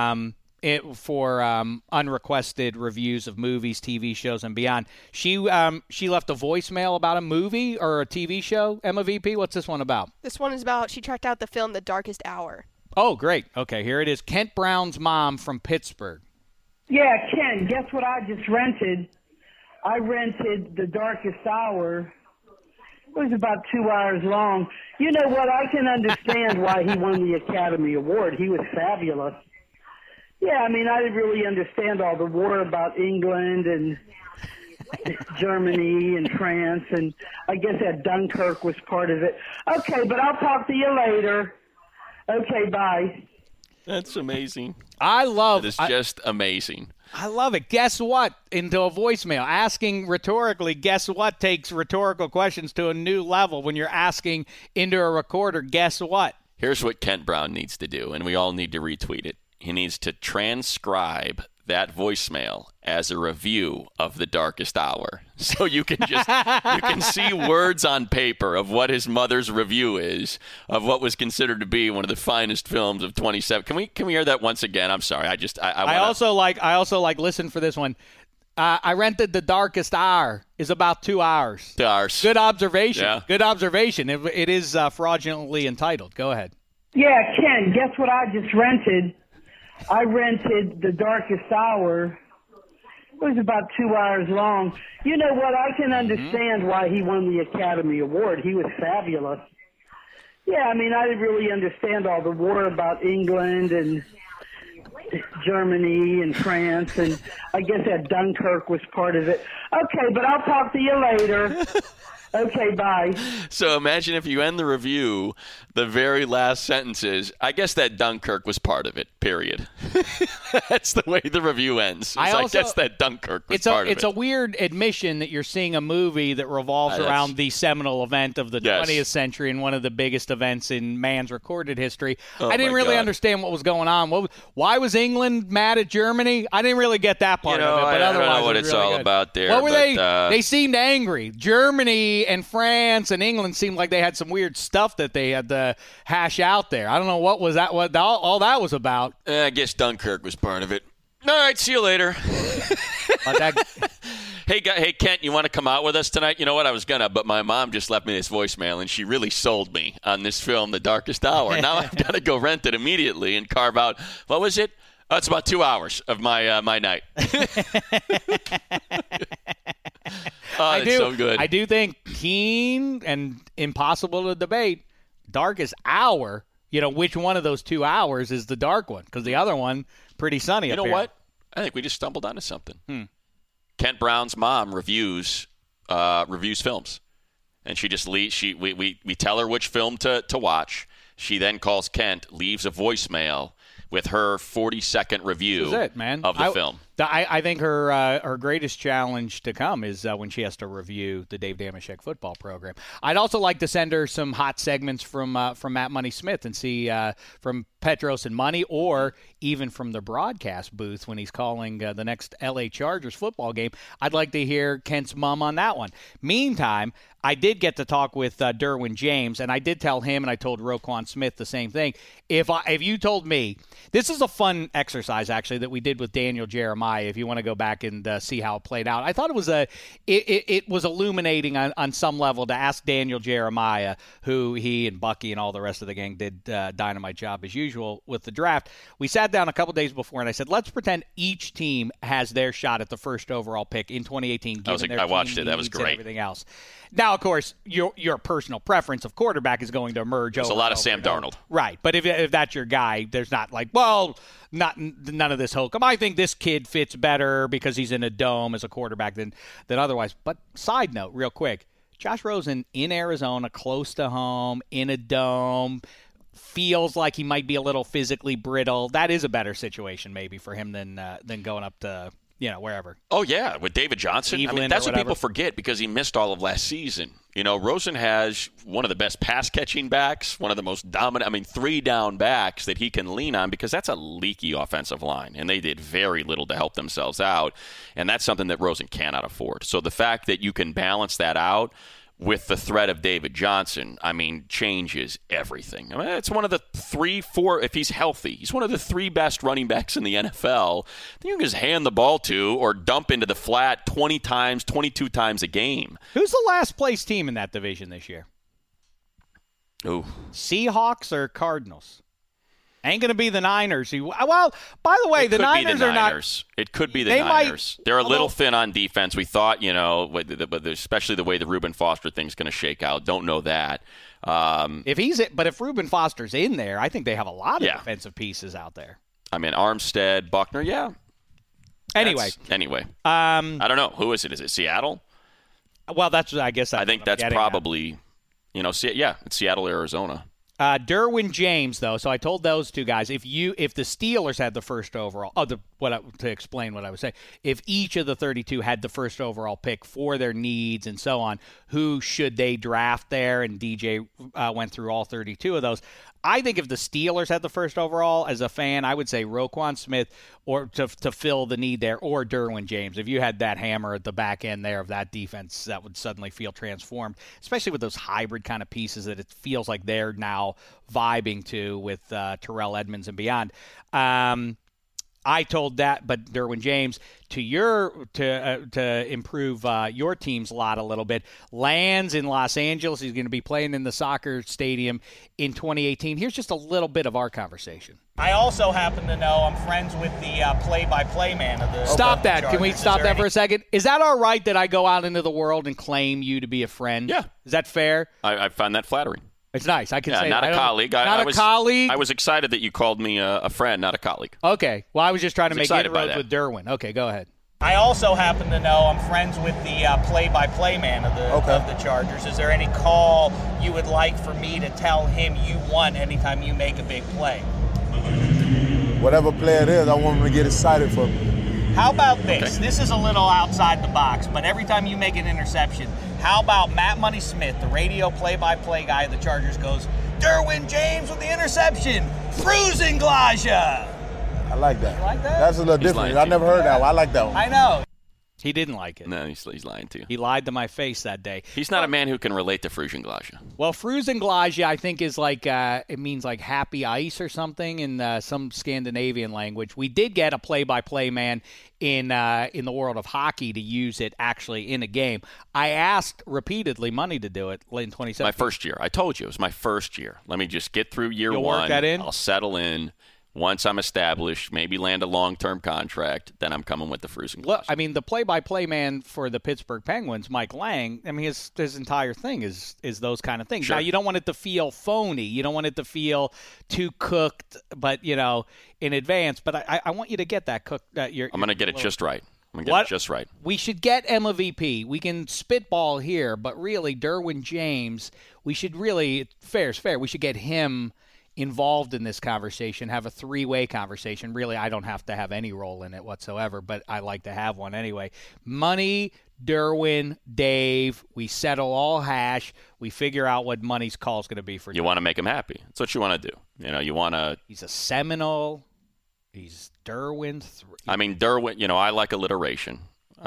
S1: For unrequested reviews of movies, TV shows, and beyond. She left a voicemail about a movie or a TV show. Emma VP, what's this one about?
S5: This one is about she tracked out the film The Darkest Hour.
S1: Oh, great. Okay, here it is. Kent Brown's mom from Pittsburgh.
S8: Yeah, Ken, guess what I just rented? I rented The Darkest Hour. It was about 2 hours long. You know what? I can understand why he won the Academy Award. He was fabulous. Yeah, I mean, I didn't really understand all the war about England and Germany and France, and I guess that Dunkirk was part of it. Okay, but I'll talk to you later. Okay, bye.
S4: That's amazing.
S1: It's
S4: just amazing.
S1: I love it. Guess what? Into a voicemail. Asking rhetorically, guess what takes rhetorical questions to a new level when you're asking into a recorder, guess what?
S4: Here's what Kent Brown needs to do, and we all need to retweet it. He needs to transcribe that voicemail as a review of The Darkest Hour. So you can see words on paper of what his mother's review is of what was considered to be one of the finest films of 27. Can we hear that once again? I'm sorry. I also like listen for this one.
S1: I rented The Darkest Hour. Is about 2 hours.
S4: 2 hours.
S1: Good observation.
S4: Yeah.
S1: Good observation. It is fraudulently entitled. Go ahead.
S8: Yeah, Ken, guess what I just rented? I rented The Darkest Hour. It was about 2 hours long. You know what? I can understand why he won the Academy Award. He was fabulous. Yeah, I mean, I didn't really understand all the war about England and Germany and France, and I guess that Dunkirk was part of it. Okay, but I'll talk to you later. Okay, bye.
S4: So imagine if you end the review, the very last sentence is, I guess that Dunkirk was part of it, period. That's the way the review ends. I guess that Dunkirk was part of it.
S1: It's a weird admission that you're seeing a movie that revolves around the seminal event of the 20th century and one of the biggest events in man's recorded history. I didn't really understand what was going on. Why was England mad at Germany? I didn't really get that part of it. But
S4: I
S1: otherwise,
S4: don't know what it's
S1: really
S4: all
S1: good.
S4: about there.
S1: What were
S4: they?
S1: They seemed angry. Germany and France and England seemed like they had some weird stuff that they had to hash out there. I don't know what was that. What all that was about.
S4: I guess Dunkirk was part of it. All right, see you later. Hey, Kent, you want to come out with us tonight? You know what? I was going to, but my mom just left me this voicemail, and she really sold me on this film, The Darkest Hour. Now I've got to go rent it immediately and carve out, what was it? Oh, it's about 2 hours of my night. It's so good.
S1: I do think keen and impossible to debate. Darkest Hour, which one of those 2 hours is the dark one? Because the other one, pretty sunny.
S4: You know what? I think we just stumbled onto something. Kent Brown's mom reviews films, and she just leaves. We tell her which film to watch. She then calls Kent, leaves a voicemail with her 40-second review of the film.
S1: I think her greatest challenge to come is when she has to review the Dave Dameshek football program. I'd also like to send her some hot segments from Matt Money Smith and see from Petros and Money, or even from the broadcast booth when he's calling the next L.A. Chargers football game. I'd like to hear Kent's mom on that one. Meantime, I did get to talk with Derwin James, and I did tell him, and I told Roquan Smith the same thing. If you told me, this is a fun exercise actually that we did with Daniel Jeremiah. If you want to go back and see how it played out, I thought it was it was illuminating on some level to ask Daniel Jeremiah, who he and Bucky and all the rest of the gang did dynamite job as usual with the draft. We sat down a couple days before, and I said, let's pretend each team has their shot at the first overall pick in 2018.
S4: I watched it. That was great.
S1: Everything else. Now, of course, your personal preference of quarterback is going to emerge.
S4: There's a lot of Sam Darnold.
S1: Right. But if that's your guy, there's not like, well, none of this hokum. I think this kid fits better because he's in a dome as a quarterback than otherwise. But side note, real quick, Josh Rosen in Arizona, close to home, in a dome, feels like he might be a little physically brittle. That is a better situation maybe for him than going up to wherever.
S4: Oh, yeah, with David Johnson.
S1: Cleveland,
S4: that's what people forget because he missed all of last season. Rosen has one of the best pass-catching backs, one of the most dominant, 3 down backs that he can lean on because that's a leaky offensive line, and they did very little to help themselves out, and that's something that Rosen cannot afford. So the fact that you can balance that out with the threat of David Johnson, changes everything. It's one of the 3-4, if he's healthy, he's one of the 3 best running backs in the NFL. You can just hand the ball to or dump into the flat 20 times, 22 times a game.
S1: Who's the last place team in that division this year?
S4: Ooh.
S1: Seahawks or Cardinals? Ain't going to be the Niners. Well, by the way, the Niners are not.
S4: It could be the Niners. They're a little thin on defense. We thought, especially the way the Reuben Foster thing's going to shake out. Don't know that.
S1: If Reuben Foster's in there, I think they have a lot of defensive pieces out there.
S4: Armstead, Buckner, yeah.
S1: Anyway.
S4: I don't know. Who is it? Is it Seattle?
S1: Well, I think
S4: that's probably, it's Seattle, Arizona.
S1: Derwin James, though, so I told those two guys, if the Steelers had the first overall, to explain what I was saying, if each of the 32 had the first overall pick for their needs and so on, who should they draft there? And DJ went through all 32 of those. I think if the Steelers had the first overall, as a fan, I would say Roquan Smith or to fill the need there, or Derwin James. If you had that hammer at the back end there of that defense, that would suddenly feel transformed, especially with those hybrid kind of pieces that it feels like they're now vibing to with Terrell Edmonds and beyond. I told that, but Derwin James to improve your team's lot a little bit. Lands in Los Angeles. He's going to be playing in the soccer stadium in 2018. Here's just a little bit of our conversation.
S9: I also happen to know I'm friends with the play-by-play man of the
S1: Stop that.
S9: Chargers.
S1: Can we stop that for a second? Is that all right that I go out into the world and claim you to be a friend?
S4: Yeah.
S1: Is that fair?
S4: I find that flattering.
S1: It's nice. I can say
S4: not
S1: that.
S4: a colleague.
S1: Colleague?
S4: I was excited that you called me a friend, not a colleague.
S1: Okay. Well, I was just trying to make inroads
S4: that.
S1: with Derwin. Okay, go ahead.
S9: I also happen to know I'm friends with the play-by-play man of the Chargers. Is there any call you would like for me to tell him you want anytime you make a big play?
S10: Whatever play it is, I want him to get excited for me.
S9: How about this? Okay. This is a little outside the box, but every time you make an interception, how about Matt Money Smith, the radio play-by-play guy of the Chargers, goes, Derwin James with the interception, Fruzenglaja.
S10: I like that.
S9: You like that?
S10: That's a little different. I never heard that one. I like that one.
S9: I know.
S1: He didn't like it.
S4: No, he's lying to you.
S1: He lied to my face that day.
S4: He's not a man who can relate to Fruzenglaja.
S1: Well, Fruzenglaja, I think, is like it means like happy ice or something in some Scandinavian language. We did get a play-by-play man in the world of hockey to use it actually in a game. I asked repeatedly Money to do it in 2017.
S4: My first year. I told you it was my first year. Let me just get through year
S1: You'll
S4: one.
S1: Work that in?
S4: I'll settle in. Once I'm established, maybe land a long-term contract, then I'm coming with the Fruzenglaja.
S1: Look, I mean, the play-by-play man for the Pittsburgh Penguins, Mike Lang, I mean, his entire thing is those kind of things.
S4: Sure.
S1: Now, you don't want it to feel phony. You don't want it to feel too cooked, but, in advance. But I want you to get that cooked. I'm
S4: going to get it just right. I'm going to get it just right.
S1: We should get Emma VP. We can spitball here, but really, Derwin James, we should really, fair's fair, we should get him involved in this conversation, have a three-way conversation. Really, I don't have to have any role in it whatsoever, but I like to have one anyway. Money, Derwin, Dave, we settle all hash. We figure out what Money's call is going to be for
S4: you. Want to make him happy. That's what you want to do. You want to.
S1: He's a Seminole. He's Derwin.
S4: I mean, Derwin, I like alliteration.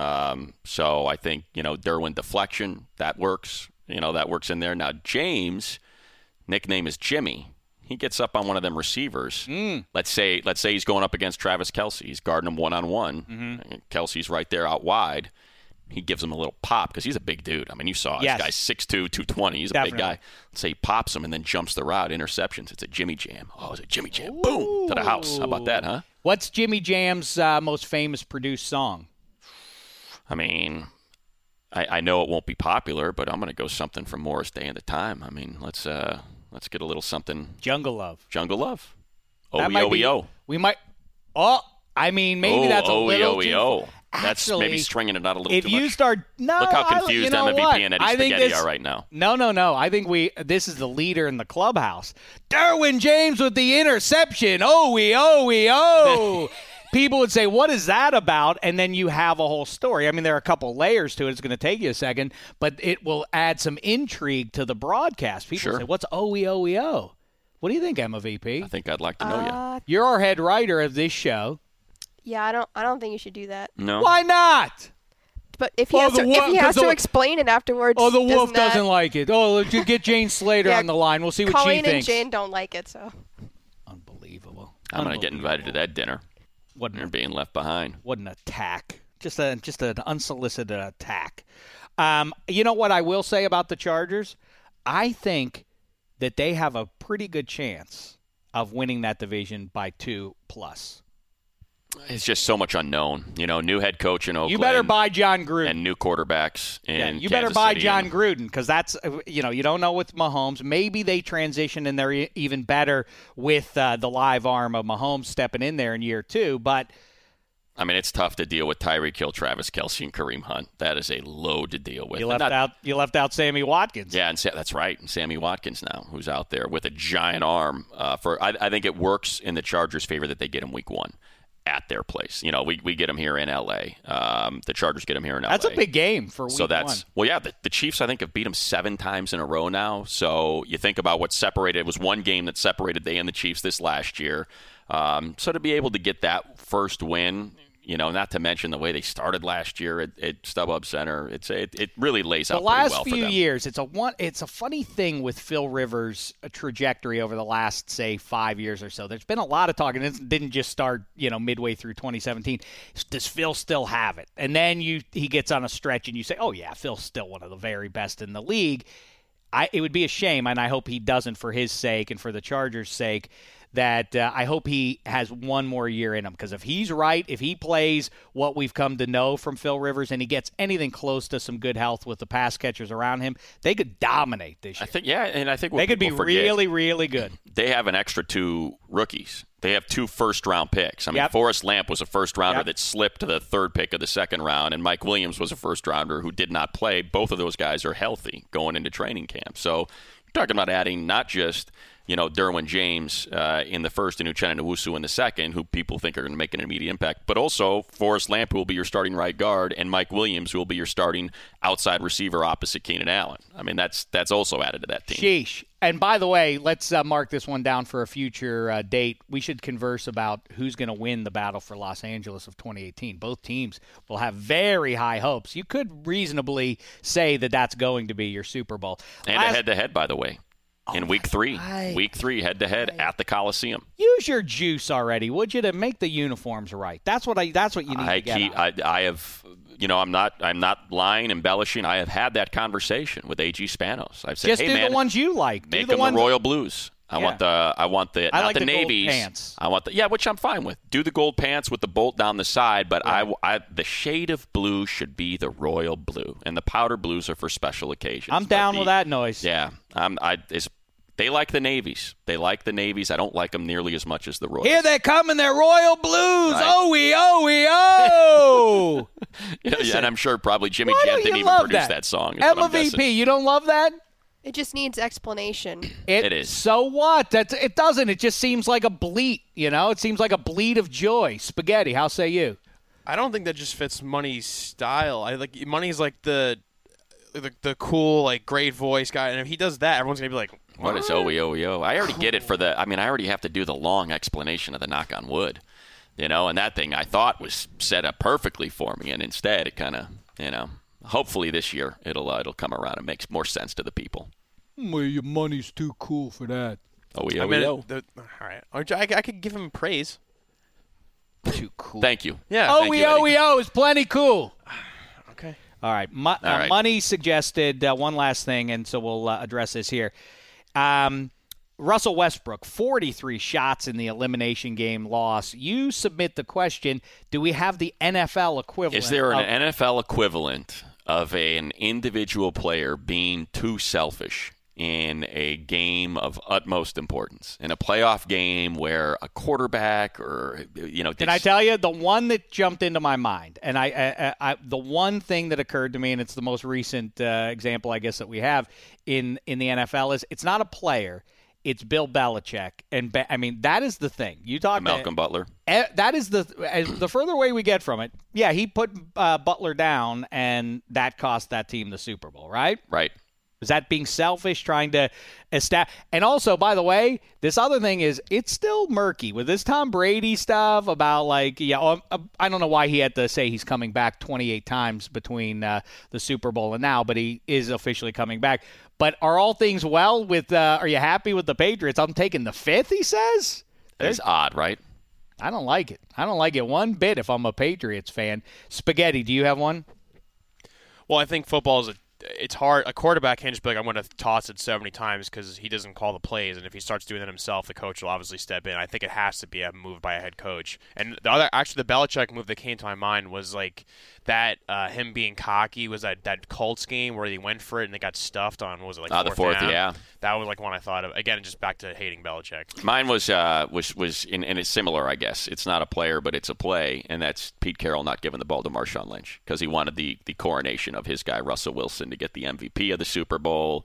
S4: So I think, Derwin deflection, that works. That works in there. Now, James, nickname is Jimmy. He gets up on one of them receivers. Let's say he's going up against Travis Kelce. He's guarding him one-on-one. Mm-hmm. Kelce's right there out wide. He gives him a little pop because he's a big dude. I mean, you saw this guy's 6'2", 220. He's a big guy. Let's say he pops him and then jumps the route. Interceptions. It's a Jimmy Jam. Oh, it's a Jimmy Jam.
S1: Ooh.
S4: Boom. To the house. How about that, huh?
S1: What's Jimmy Jam's most famous produced song?
S4: I mean, I know it won't be popular, but I'm going to go something from Morris Day and the Time. I mean, let's get a little something.
S1: Jungle Love.
S4: Jungle Love. O-E-O-E-O.
S1: We might. Oh, I mean, maybe that's a little too.
S4: That's maybe stringing it out a little too much.
S1: If you start,
S4: look how confused Emma VP and Eddie Spaghetti are right now.
S1: No. I think this is the leader in the clubhouse. Derwin James with the interception. O-E-O-E-O. People would say, what is that about? And then you have a whole story. I mean, there are a couple layers to it. It's going to take you a second, but it will add some intrigue to the broadcast. People say, what's O-E-O-E-O? What do you think, Emma VP?
S4: I think I'd like to know you.
S1: You're our head writer of this show.
S5: Yeah, I don't think you should do that.
S4: No.
S1: Why not?
S5: But if he has to explain it afterwards.
S1: Oh, the wolf doesn't like it. Oh, let's get Jane Slater on the line. We'll see what she thinks.
S5: Colleen and Jane don't like it, so.
S1: Unbelievable.
S4: I'm going to get invited to that dinner. You're being left behind.
S1: What an attack. Just an unsolicited attack. You know what I will say about the Chargers? I think that they have a pretty good chance of winning that division by 2+.
S4: It's just so much unknown. New head coach in Oakland.
S1: You better buy John Gruden.
S4: And new quarterbacks in
S1: you better
S4: Kansas
S1: buy
S4: City
S1: John Gruden because that's, you don't know with Mahomes. Maybe they transition and they're even better with the live arm of Mahomes stepping in there in year 2. But,
S4: I mean, it's tough to deal with Tyreek Hill, Travis Kelce, and Kareem Hunt. That is a load to deal with.
S1: You left out Sammy Watkins.
S4: Yeah, and that's right. And Sammy Watkins now, who's out there with a giant arm. I think it works in the Chargers' favor that they get him week 1. At their place. We get them here in L.A. The Chargers get them here in L.A.
S1: That's a big game for week 1.
S4: Well, yeah, the Chiefs, I think, have beat them 7 times in a row now. So you think about what separated. It was one game that separated they and the Chiefs this last year. So to be able to get that first win not to mention the way they started last year at StubHub Center. It really lays out
S1: the last
S4: pretty well
S1: few
S4: for them.
S1: years. It's a funny thing with Phil Rivers' trajectory over the last, say, 5 years or so. There's been a lot of talk, and it didn't just start midway through 2017. Does Phil still have it? And then he gets on a stretch, and you say, oh yeah, Phil's still one of the very best in the league. It would be a shame, and I hope he doesn't for his sake and for the Chargers' sake, that I hope he has one more year in him. Because if he's right, if he plays what we've come to know from Phil Rivers and he gets anything close to some good health with the pass catchers around him, they could dominate this year.
S4: I think
S1: they could be really, really good.
S4: They have an extra 2 rookies. They have 2 first-round picks. I mean,
S1: Yep.
S4: Forrest Lamp was a first-rounder
S1: Yep.
S4: that slipped to the 3rd pick of the 2nd round, and Mike Williams was a first-rounder who did not play. Both of those guys are healthy going into training camp. So you're talking about adding not just Derwin James in the first and Uchenna Nwosu in the second, who people think are going to make an immediate impact, but also Forrest Lamp, who will be your starting right guard, and Mike Williams, who will be your starting outside receiver opposite Keenan Allen. I mean, that's also added to that team.
S1: Sheesh. And by the way, let's mark this one down for a future date. We should converse about who's going to win the battle for Los Angeles of 2018. Both teams will have very high hopes. You could reasonably say that that's going to be your Super Bowl.
S4: And a head-to-head, by the way. In week 3.
S1: Right.
S4: Week 3, head-to-head at the Coliseum.
S1: Use your juice already, would you, to make the uniforms right? That's what you need to get on.
S4: I have, I'm not lying, embellishing. I have had that conversation with A.G. Spanos. I've said,
S1: Just
S4: hey,
S1: do
S4: man,
S1: the ones you like.
S4: Make them the Royal Blues. I want the
S1: I
S4: not
S1: like
S4: the
S1: the
S4: navies.
S1: gold pants.
S4: I want which I'm fine with. Do the gold pants with the bolt down the side, but
S1: right.
S4: the shade of blue should be the royal blue, and the powder blues are for special occasions.
S1: I'm down with that noise.
S4: Yeah, they like the navies. They like the navies. I don't like them nearly as much as the Royals.
S1: Here they come in their royal blues.
S4: Right.
S1: Oh.
S4: Yeah, and I'm sure probably Jimmy
S1: Why
S4: Jett
S1: don't
S4: didn't
S1: you
S4: even
S1: love
S4: produce that song. is what I'm guessing.
S1: MVP, you don't love that?
S5: It just needs explanation.
S4: It is.
S1: So what? It doesn't. It just seems like a bleat, It seems like a bleat of joy. Spaghetti, how say you?
S7: I don't think that just fits Money's style. Money's like the cool, like, great voice guy, and if he does that, everyone's going to be like,
S4: What is OEOEO? I already get it I already have to do the long explanation of the knock on wood. And that thing I thought was set up perfectly for me, and instead it kind of, hopefully this year it'll come around and makes more sense to the people.
S1: Well, your money's too cool for that.
S4: OEOEO.
S7: All right. I could give him praise.
S1: Too cool.
S4: Thank you.
S7: Yeah.
S1: OEOEO is plenty cool.
S7: Okay.
S1: All right.
S4: All right.
S1: Money suggested one last thing, and so we'll address this here. Russell Westbrook, 43 shots in the elimination game loss. You submit the question, do we have the NFL equivalent?
S4: Is there an NFL equivalent of an individual player being too selfish in a game of utmost importance, in a playoff game where a quarterback or,
S1: Can I tell you the one that jumped into my mind, and I the one thing that occurred to me, and it's the most recent example, I guess, that we have in the NFL is it's not a player. It's Bill Belichick, and that is the thing. You talk
S4: Malcolm Butler.
S1: That is the further away we get from it. Yeah, he put Butler down, and that cost that team the Super Bowl, right?
S4: Right.
S1: Is that being selfish, trying to establish? And also, by the way, this other thing is it's still murky with this Tom Brady stuff about I don't know why he had to say he's coming back 28 times between the Super Bowl and now, but he is officially coming back. But are all things well with? Are you happy with the Patriots? I'm taking the 5th. He says.
S4: That is odd, right?
S1: I don't like it. I don't like it one bit. If I'm a Patriots fan, Spaghetti, do you have one?
S7: Well, I think football is it's hard. A quarterback can't just be like, I'm going to toss it 70 times because he doesn't call the plays. And if he starts doing that himself, the coach will obviously step in. I think it has to be a move by a head coach. And the Belichick move that came to my mind was like that him being cocky was that Colts game where he went for it and they got stuffed on, what was it, like
S4: the fourth,
S7: down?
S4: yeah.
S7: That was like one I thought of. Again, just back to hating Belichick.
S4: Mine was and it's similar, I guess. It's not a player, but it's a play, and that's Pete Carroll not giving the ball to Marshawn Lynch because he wanted the coronation of his guy, Russell Wilson, to get the MVP of the Super Bowl.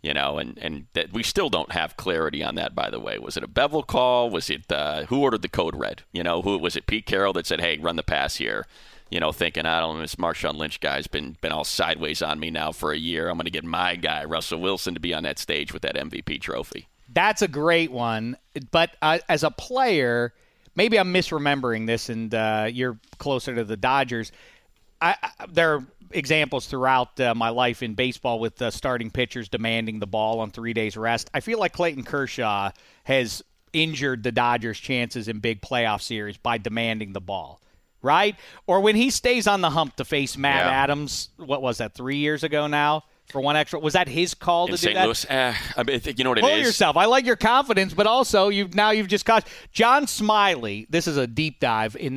S4: And that we still don't have clarity on that, by the way. Was it a bevel call? Was it who ordered the code red? Who was it? Pete Carroll that said, hey, run the pass here. Thinking, I don't know, this Marshawn Lynch guy's been all sideways on me now for a year. I'm going to get my guy, Russell Wilson, to be on that stage with that MVP trophy.
S1: That's a great one. But as a player, maybe I'm misremembering this, and you're closer to the Dodgers. There are examples throughout my life in baseball with starting pitchers demanding the ball on 3 days rest. I feel like Clayton Kershaw has injured the Dodgers' chances in big playoff series by demanding the ball, right? Or when he stays on the hump to face Matt Adams, what was that, 3 years ago now? For one extra, was that his call to do that?
S4: In St. Louis, I mean, you know what it is?
S1: Pull yourself. I like your confidence, but also you've just caught John Smiley. This is a deep dive in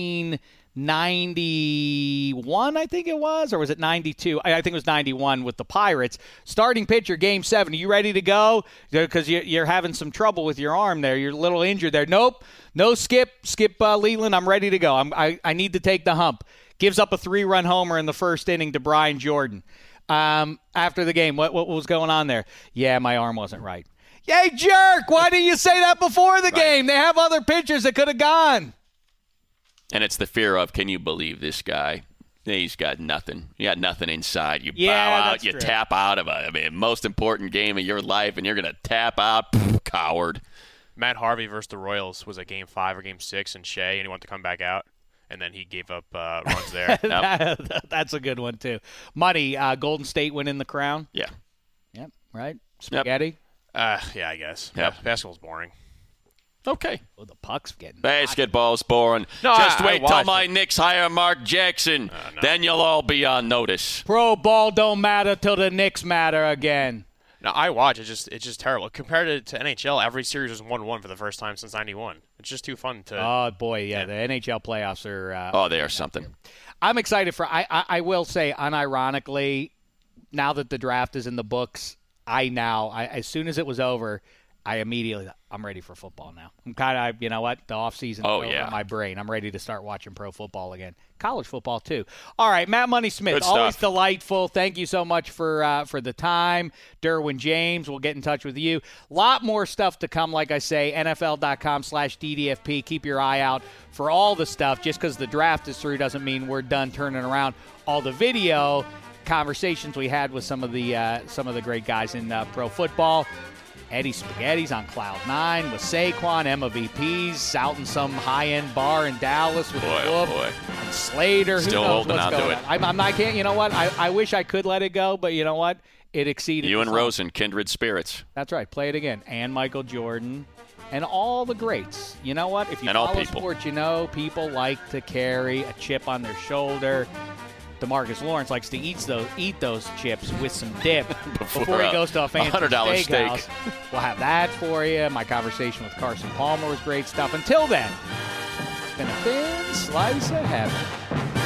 S1: 1991, I think it was, or was it 92? I think it was 91 with the Pirates. Starting pitcher, Game 7. Are you ready to go? Because you're having some trouble with your arm there. You're a little injured there. Nope. No Skip Leland. I'm ready to go. I need to take the hump. Gives up a 3-run homer in the first inning to Brian Jordan. After the game, what was going on there? Yeah, my arm wasn't right. Yay, jerk! Why didn't you say that before the game? They have other pitchers that could have gone.
S4: And it's the fear of, can you believe this guy? He's got nothing. You got nothing inside. You bow out, you tap out of a most important game of your life, and you're going to tap out. Coward.
S7: Matt Harvey versus the Royals was a Game 5 or Game 6 in Shea, and he wanted to come back out. And then he gave up runs there.
S1: That's a good one, too. Money, Golden State winning the crown?
S4: Yeah.
S1: Yep, right? Spaghetti?
S7: Yeah, I guess.
S4: Yep.
S7: Basketball's boring.
S4: Okay.
S1: Oh, the puck's getting
S4: Basketball's boring.
S7: No,
S4: Just wait till my
S7: it.
S4: Knicks hire Mark Jackson.
S7: No.
S4: Then you'll all be on notice.
S1: Pro ball don't matter till the Knicks matter again.
S7: No, I watch. It's just terrible. Compared to NHL, every series was 1-1 for the first time since 91. It's just too fun to.
S1: Oh, boy, yeah. The NHL playoffs are.
S4: They are something.
S1: I'm excited for. I will say, unironically, now that the draft is in the books, as soon as it was over, I'm ready for football now. I'm kind of, you know what, the offseason is over my brain. I'm ready to start watching pro football again. College football, too. All right, Matt Money Smith, always delightful. Thank you so much for the time. Derwin James, we'll get in touch with you. A lot more stuff to come, like I say, NFL.com/DDFP. Keep your eye out for all the stuff. Just because the draft is through doesn't mean we're done turning around all the video conversations we had with some of the great guys in pro football. Eddie Spaghetti's on Cloud 9 with Saquon, Emma VP's out in some high-end bar in Dallas with
S4: boy.
S1: And Slater.
S4: Still
S1: who knows
S4: holding
S1: what's
S4: on
S1: going
S4: to it.
S1: I can't. You know what? I wish I could let it go, but you know what? It exceeded.
S4: You and Rosen, kindred spirits.
S1: That's right. Play it again. And Michael Jordan and all the greats. You know what? If you follow sports, you know people like to carry a chip on their shoulder. DeMarcus Lawrence likes to eat those chips with some dip before he goes to a fancy
S4: $100
S1: steakhouse.
S4: steak.
S1: We'll have that for you. My conversation with Carson Palmer was great stuff. Until then, it's been a thin slice of heaven.